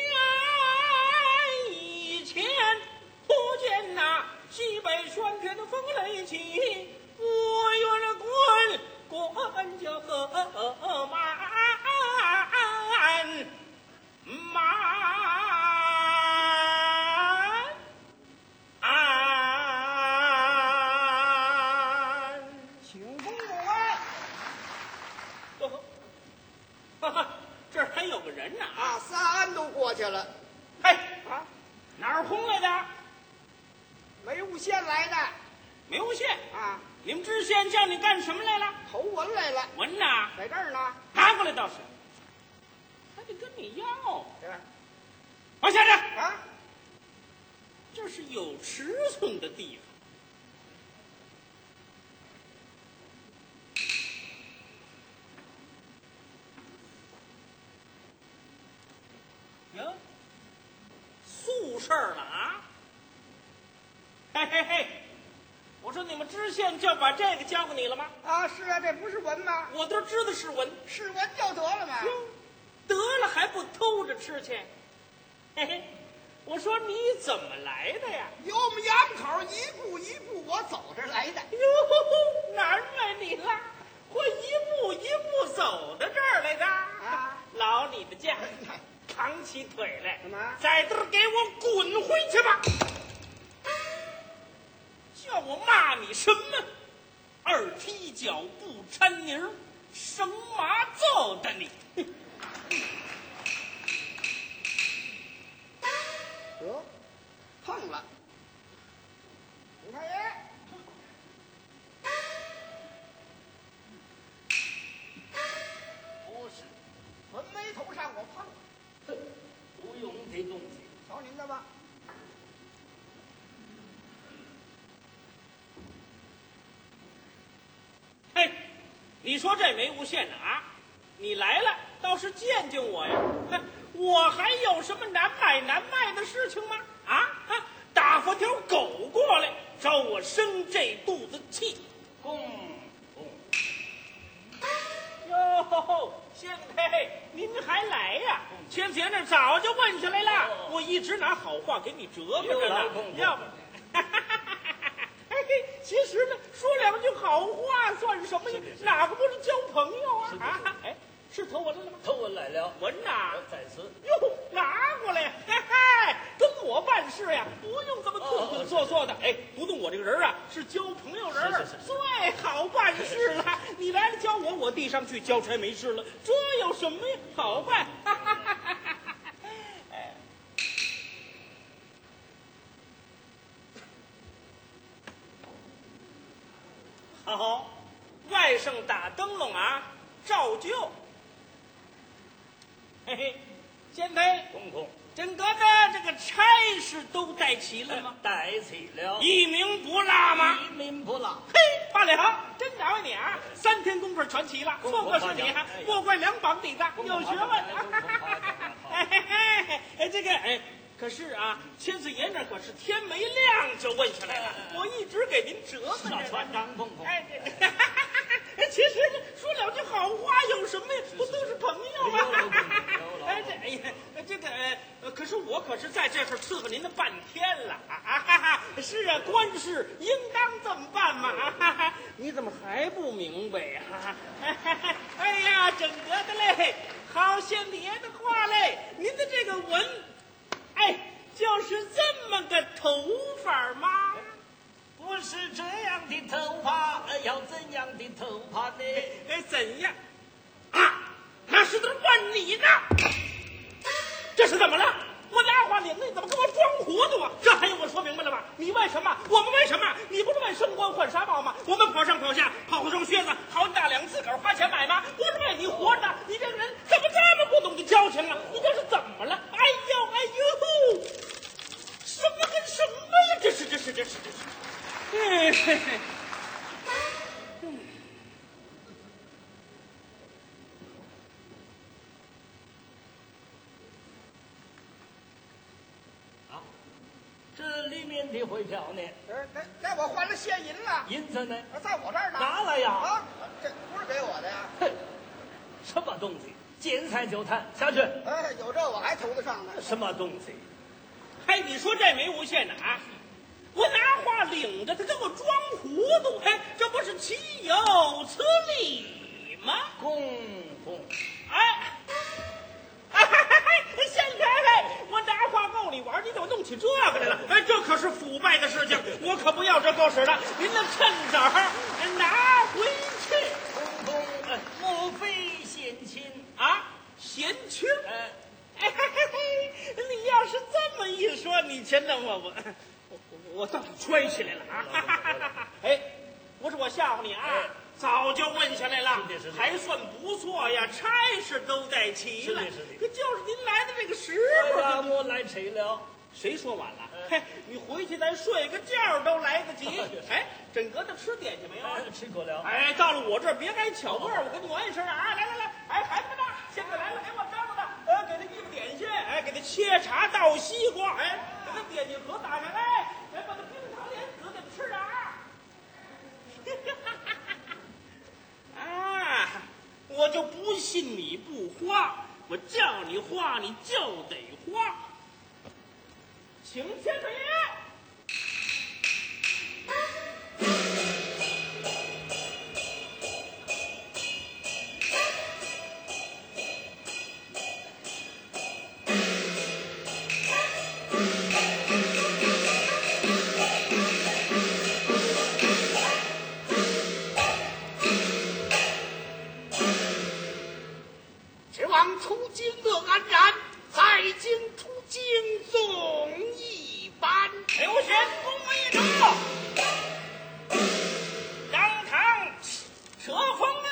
崖以前不见那西北玄天的风雷起，我愿滚就河满请公公啊。 这儿还有个人呢啊，3安都过去了。 嘿啊， 哪儿轰来的？ 梅务县来的。 梅无县啊， 你们知县叫你干什么来了？ 投文来了， 文呐， 在这儿呢。 拿过来倒是，还得跟你要。 对吧？ 往下着。 啊， 么是有尺寸的地方？哟，宿事儿了啊！嘿嘿嘿，我说你们知县就把这个交给你了吗？ 啊，是啊，这不是文吗？ 我都知道是文， 是文就得了嘛。 哟，得了还不偷着吃去？嘿嘿，我说你怎么来的呀？ 由我们衙门口一步一步我走着来的。 哟，难为你了，我一步一步走到这儿来的啊！ 劳你的驾，扛起腿来， 干嘛在这儿给我滚回去吧！叫我骂你什么？二踢脚不掺泥儿，生麻揍的你！ 得，碰了。武太爷， 不是， 文眉头上我碰了。 哼，不用这东西。 瞧您的吧。 嘿，你说这没诬陷呢啊？你来了倒是见见我呀！哼，我还有什么难买难卖的事情吗？打发条狗过来，招我生这肚子气。 公哟，县太，您还来呀？前前那早就问下来了，我一直拿好话给你折磨着呢。要不，其实呢，说两句好话算什么呀？哪个不是交朋友啊？哎，是头文了吗？ 头文来了， 文呐， 在此。 哟，拿过来，跟我办事呀，不用这么顿顿做作的。哎，不动我这个人啊，是交朋友人， 是最好办事了。你来了教我，我递上去，交差没事了，这有什么呀？好办。好，外甥打灯笼啊，照旧。嘿嘿，县太， 公， 整个的这个差事都带齐了吗？ 带齐了， 一名不落吗？ 一名不落。 嘿，罢了，真难为你啊！3天功夫全齐了，错过是你，莫怪两膀底子有学问。这个可是啊，千岁爷那可是天没亮就问下来了，我一直给您折磨着。 传张公， 其实呢，说两句好话有什么呀？不都是朋友吗？可是我可是在这儿伺候您的半天了是啊，官事应当这么办嘛你怎么还不明白呀？哎呀，整得的嘞，好县爷的话嘞，您的这个文，就是这么个头法吗？ 不是这样的头发，要怎样的头发呢？ 怎样啊？那是都问你呢。这是怎么了？我拿话领了，你怎么跟我装糊涂啊？这还用我说明白了吧？你为什么？我们为什么？你不是为升官换纱帽吗？我们跑上跑下，跑双靴子，好大两自个儿花钱买吗？不是为你活着，你这个人怎么这么不懂得交情啊？你这是怎么了？哎呦，什么跟什么呀？这是。 这里面的汇票呢？ 该我还了现银了。 银子呢？ 在我这儿呢。 拿来呀！ 啊，这不是给我的呀。 哼，什么东西？见财就贪，下去。 有这我还投得上呢。 什么东西？ 你说这没诬陷呢啊？我拿话领着他跟我装糊涂，这不是岂有此理吗？ 公， 县太，我拿话够你玩，你怎么弄起这个来了？这可是腐败的事情，我可不要这狗屎的。您的趁早拿回去。 公，莫非贤亲啊？贤亲？你要是这么一说，你瞧那我倒是揣起来了啊！不是我吓唬你啊，早就问下来了，还算不错呀，差事都带齐了。 是的。 可就是您来的这个时候， 我来迟了。 谁说晚了？嘿，你回去再睡个觉都来得及。哎，枕哥的吃点心没有？ 吃过了。 哎，到了我这儿别挨巧味儿，我跟你玩一声啊！来，哎，孩子们，现在来了，给我张罗的，给他一个点心，哎，给他切茶倒西瓜，哎，给他点心盒打开，哎，把他冰糖莲子给他吃啊！啊，我就不信你不花，我叫你花你就得花。请千岁爷。 指望途经乐安然，再经途经纵一般。 刘玄公一招，当堂扯红啊！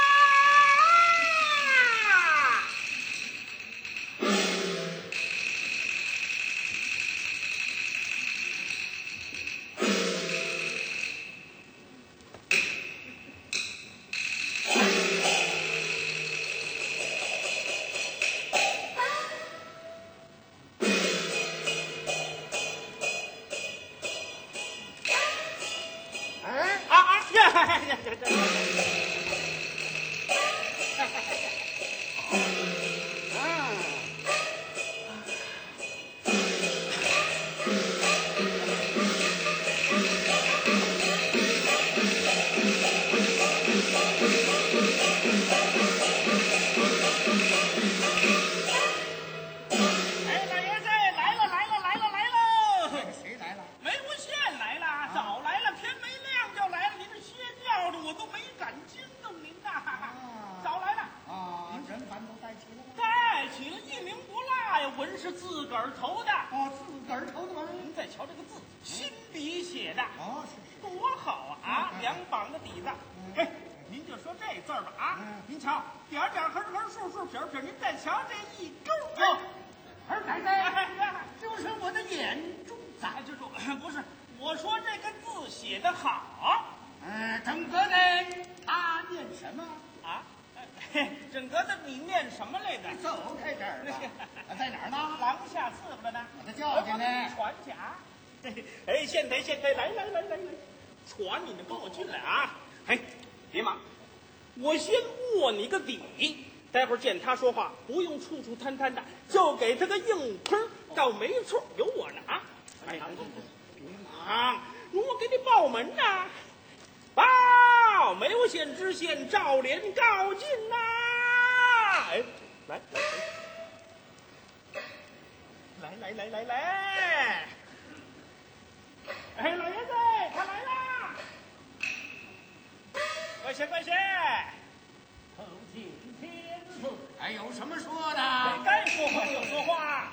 传你的跟我进来啊！哎，别忙，我先握你个底。待会儿见他说话，不用处处摊摊的，就给他个硬喷，倒没错，有我呢啊！哎呀，别忙，我给你报门呐，报梅无县知县赵连告进呐！哎，来！哎，老爷子，他来啦！快些！ 叩请天子。 哎，有什么说的？ 该说话就说话。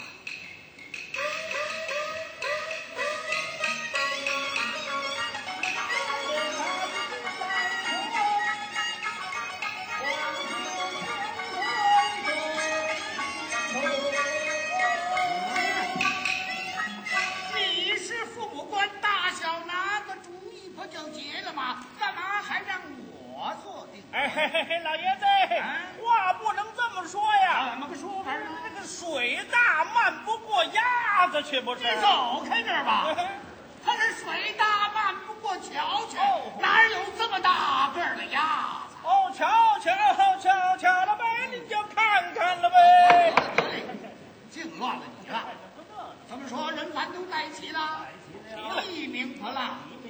你是父母官，大小拿个主意不就结了吗？干嘛还让我做定？ 哎，老爷子，话不能这么说呀。 怎么个说法呢？ 这个水大漫不过鸭子，却不是。 你走开这儿吧！他是水大漫不过乔乔，哪有这么大个儿的鸭子？ 哦，瞧了呗，您就看看了呗。 净乱了你了。怎么说人凡都带齐了？一名不落。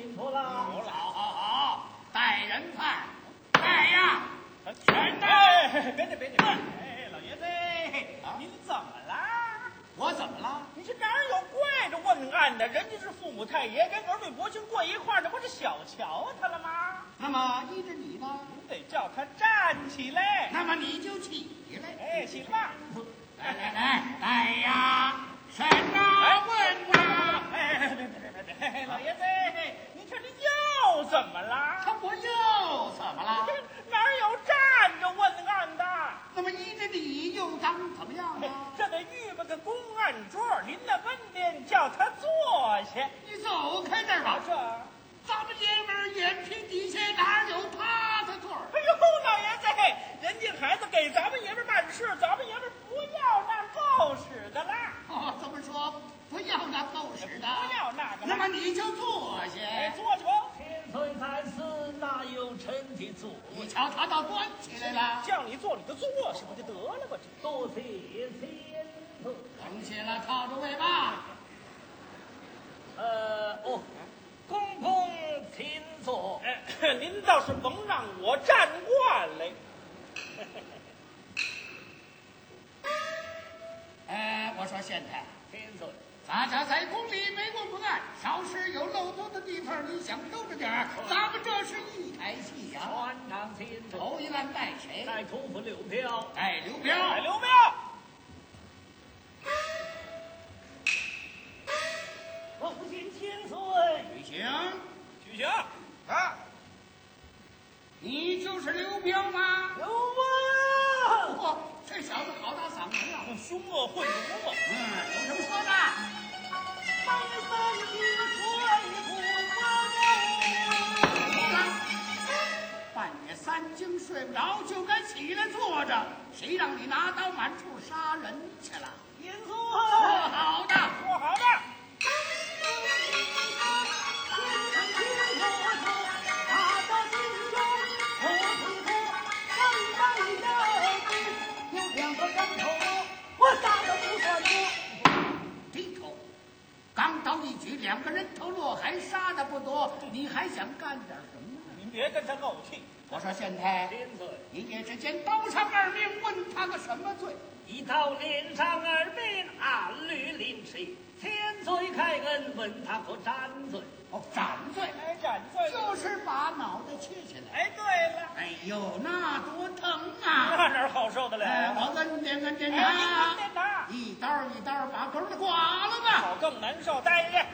好，带人犯，带呀，全带。 别！哎，老爷子，您怎么啦？ 我怎么了？ 你这哪有怪着问案的？人家是父母太爷，跟儿女伯兄跪一块儿，这不是小瞧他了吗？ 那么依着你呢？ 您得叫他站起来。 那么你就起来。 哎，行吧。 来呀！审呐，问呐！ 哎，别！老爷子，你这又怎么了？ 我又怎么了？ 哪有站着问案的？ 那么依着你又当怎么样呢？ 这得预备个公案桌，您的文典去。 你走开点吧。 这， 咱们爷们儿眼皮底下哪有他的罪儿？ 哎呦，老爷子，人家孩子给咱们爷们办事，咱们爷们不要那狗屎的啦。 哦，这么说不要那狗屎的， 不要那个。 那么你就坐下。 坐去吧。 千岁在此，哪有臣的座？ 你瞧他倒端起来了。 叫你做你就做什么就得了吧？这多谢千岁。 等起了，靠着位吧。 公公请坐。 您倒是甭让我站惯嘞。 我说县太， 千岁， 咱家在宫里没过不案，稍时有漏洞的地方，你想兜着点儿，咱们这是一台戏呀。 船长千岁， 头一案带谁？ 带屠夫刘彪。 带刘彪。 哎，刘彪， 我不见千岁。 举行。 举行。 啊，你就是刘彪吗？ 有啊！ 嚯，这小子好大嗓门啊！ 凶恶混浊嘛。 有什么说的？ 三三一半夜3更睡不着，就该起来坐着。谁让你拿刀满处杀人去了？ 千岁， 说好的， 说好的。 刚到一举，2个人头落，还杀的不多，你还想干点什么？ 您别跟他怄气。 我说县太， 千岁， 一夜之间刀上2命，问他个什么罪？ 一刀连上2命，按律凌迟。千岁开恩，问他可斩罪？ 哦，斩罪。 哎，斩罪就是把脑袋切下来。 哎，对了， 哎呦，那多疼啊！ 那哪好受得了？ 我摁点他， 您点他， 一刀一刀把狗儿刮了吧。 好更难受。带着。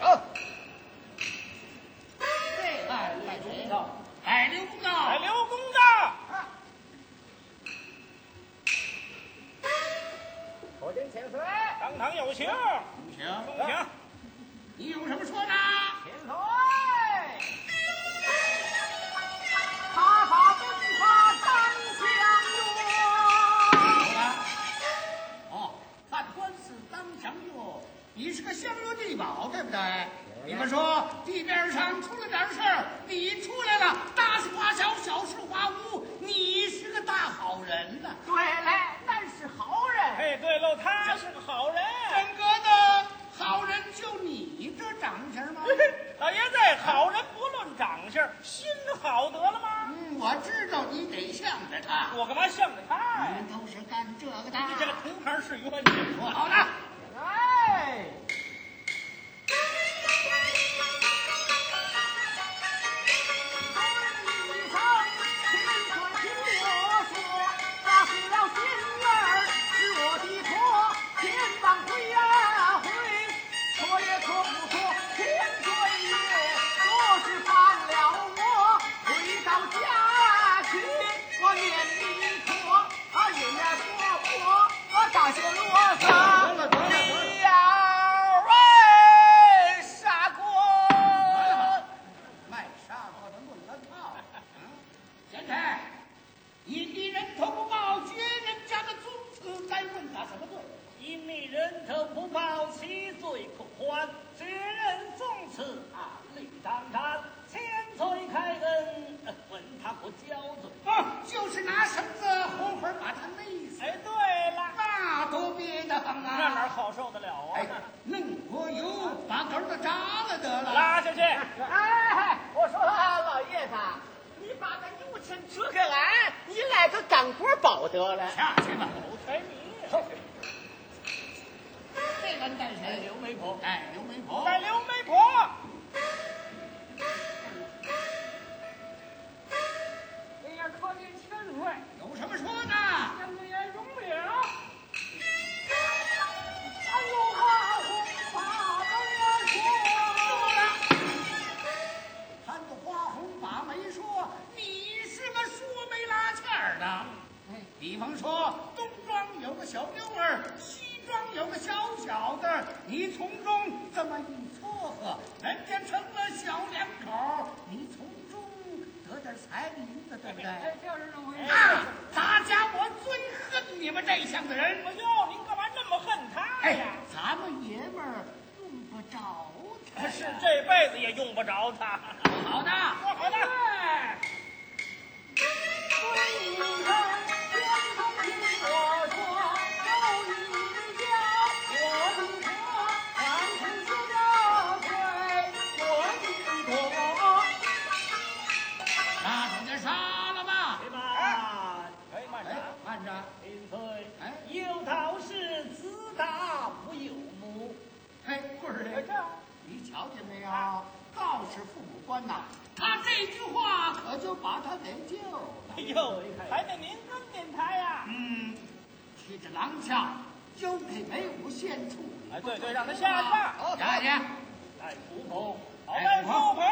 这带谁？带刘公道。 哎，刘公道。 我见千岁。 当堂有情。 行， 行。 你有什么说的？ 千岁，他法本法张相有了。犯官司当相约，你是个相约地保，对不对？你们说地面上出了点事儿，你出来了，大事化小，小事化无，你是个大好人呐。 对嘞，那是好人。 哎，对喽，他是个好人。 整个的好人就你这长相吗？ 老爷子，好人不论长相，心好得了吗？ 我知道你得向着他。 我干嘛向着他呀？ 你们都是干这个的。 你这个同行是冤情。 说好了。 哎。大学罗子，你要为杀过？ 卖砂锅的论了套。现在因你人头不报，绝人家的宗祠，该问他什么罪？ 因你人头不报，其罪可宽；绝人宗祠，按律当斩。千岁开恩，问他可交罪？ 就是拿绳子活活把他勒死。 哎，对了， 那多憋得慌啊！ 那哪好受得了啊？ 弄锅油把狗的扎了得了。 拉下去。 哎，我说老爷子，你把那油钱折给俺，你来个干锅包得了。 下去吧。 口才迷。 这个带谁？ 刘媒婆。 带刘媒婆。 带刘媒婆。 哎呀，可怜千岁， 有什么说的？ 千岁也容不了。俺有话红把门说。 他的花红把没说，你是个说没拉欠儿的。比方说，东庄有个小妞儿，西庄有个小小子，你从中这么一人家成了小两口，你从中得点彩银子，对不对？ 就是这么回事。 啊，大家我最恨你们这项的人。 哎呦，您干嘛那么恨他呀？ 咱们爷们儿用不着他， 是这辈子也用不着他。 好的， 好的。 你瞧见没有？告示父母官呐，他这句话可就把他给救了。 哎呦，还得您更点他呀。 提着廊下交给梅武县处理。 哎，对，让他下吧。 下去。 来福棚，好，来福棚。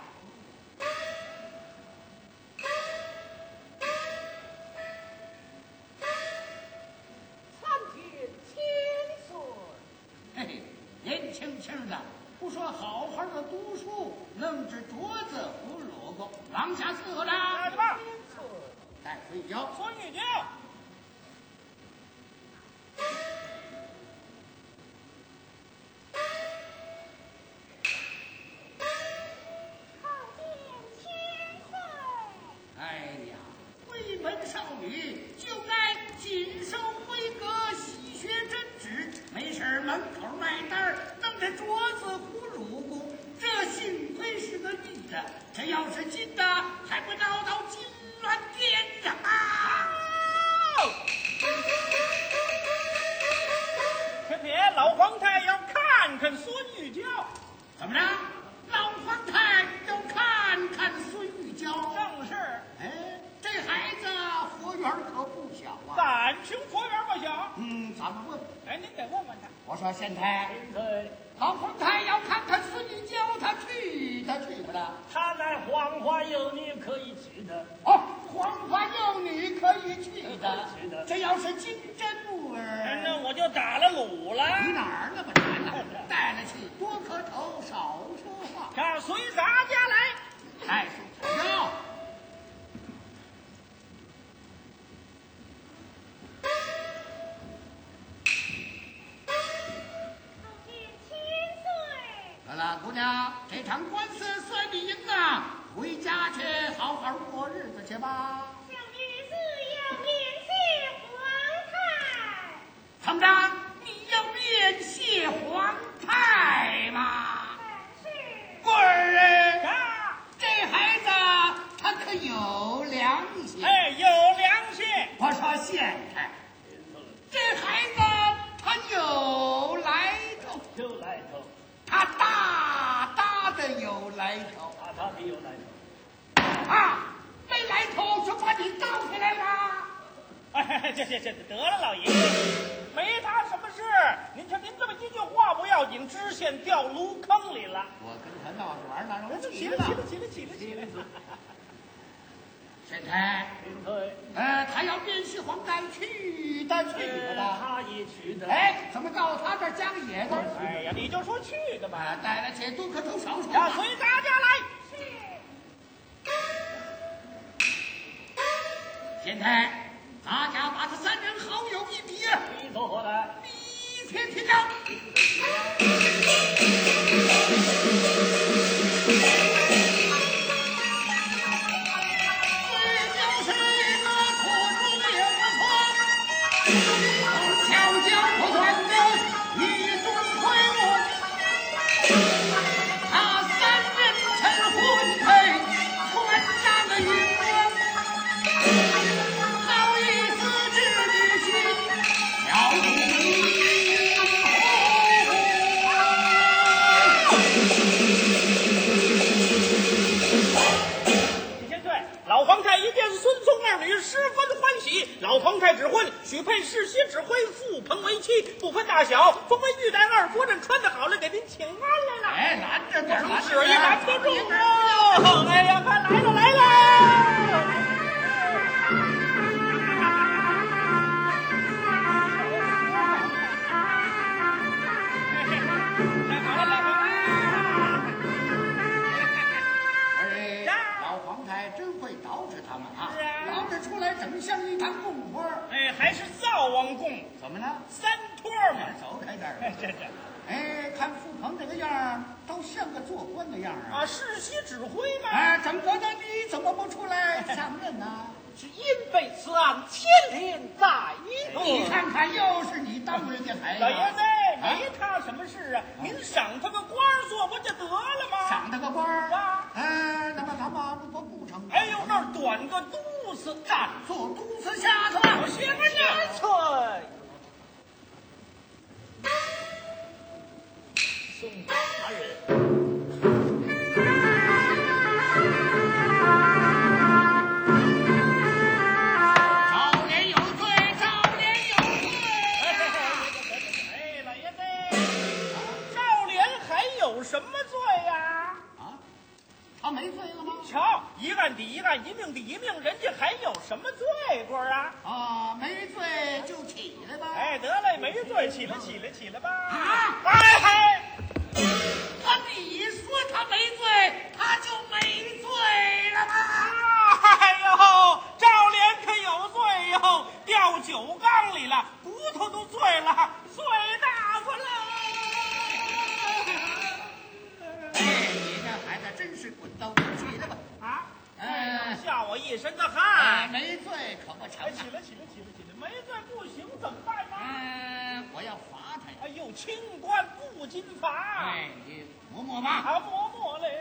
年轻轻的，不说好好的读书，弄只镯子胡萝卜，往下伺候着。 来吧， 带回酒， 孙玉娇。 哎呀，回门少女就该谨守规格，喜学真旨，没事门口卖单弄着镯子胡乳骨，这幸亏是个女的，这要是金的，还不闹到金銮殿上啊！ 偏老皇太要看看孙玉娇， 怎么着？老皇太要看看孙玉娇？ 正是。 这孩子佛缘可不小啊！ 感情佛缘不小。 咱们问。 您得问问他。 我说县太，老皇太要看看孙玉娇，他去不得？ 他乃黄花幼女，可以去的。 黄花幼女可以去的。这要是金针木儿， 那我就打了卤了。 你哪儿那么难呢？带了去，多磕头，少说话。 这随咱家来。 带出去。好了，姑娘，这场官司算你赢啊！回家去好好过日子去吧。 小女子要联系皇太。 参长，你要联系皇太吗？ 是。 棍儿啊，这孩子他可有良心。 有良心。 我说县太，这孩子他有来头。 有来头。 他大的有来头， 他没有来头，没来头就把你告起来了。 这得了，老爷子，没他什么事。您瞧，您这么一句话不要紧，知县掉炉坑里了。 我跟他闹着玩呢，让起来。 县太，他要联系皇太去的， 他也去的。 怎么到他这儿加个野字？ 哎呀，你就说去的吧。 带了去，多磕头，少说话。 要随大家来。 县太，大家把他三人好友一比， 你走过来， 一天听着。 老皇太指婚，许配世袭指挥，傅鹏为妻，不分大小，封为玉带二夫人，穿得好了，给您请安来了。 拦着点， 是一拦不住了。哎呀，快来了，来了！来好了，来好了。 么了？ 三托嘛。 走开点儿。 这。 哎，看傅鹏这个样儿，都像个做官的样儿啊！ 世袭指挥嘛。 哎，怎么着呢？你怎么不出来上任呢？ 是因被此案牵连在内。 你看看，又是你当人家孩子。 老爷子，没他什么事啊，您赏他个官做不就得了吗？ 赏他个官儿啊？ 那么他嘛，如果不成， 哎呦，那儿短个都司， 暂做都司下去了。 我歇个年岁。 宋大人。 什么罪呀？ 他没罪了吗？ 瞧，一案抵一案，一命抵一命，人家还有什么罪过啊？ 没罪就起来吧。 哎，得嘞，没罪，起来吧。 你说他没罪，他就没罪了吗？ 哎呦，赵连可有罪哟，掉酒缸里了，骨头都醉了，罪大发了。 你这孩子真是滚刀滚起来吧！ 吓我一身的汗。 没罪可不成。 起来，没罪不行怎么办呢？ 我要罚他呀！ 哎呦，清官不禁罚。 你摸吧。 摸嘞。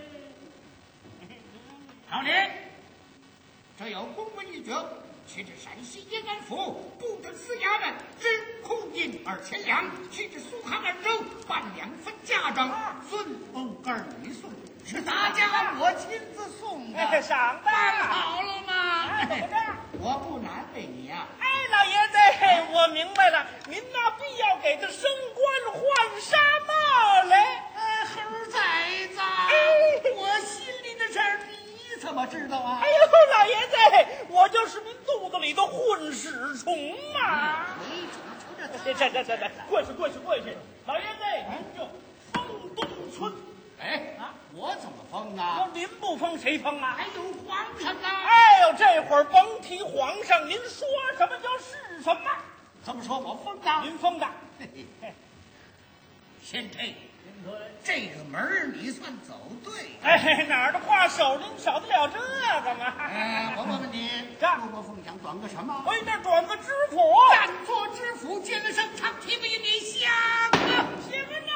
老林，这有公文一折，去至陕西延安府布政司衙门，真空银2000两；去至苏杭2州办2份嫁妆，孙欧儿女送，是大家我亲自送的。 赏的。 办好了吗？ 怎么着？ 我不难为你呀。 老爷子，我明白了，您那必要给他升官换纱帽嘞。 猴崽子，我心里的事儿你怎么知道啊？ 哎呦，老爷子，我就是您肚子里的混屎虫嘛！这，过去！老爷子，您就封东村。 我怎么封啊？ 您不封谁封啊？ 还有皇上呢。 哎呦，这会儿甭提皇上，您说什么就是什么。 这么说，我封的。 您封的。 贤弟，这个门儿你算走对。 哪儿的话手您少得了这个吗？ 我问问你，入过凤翔短个什么？ 那短个知府。 敢做知府，见了圣堂，提名你下课。 写个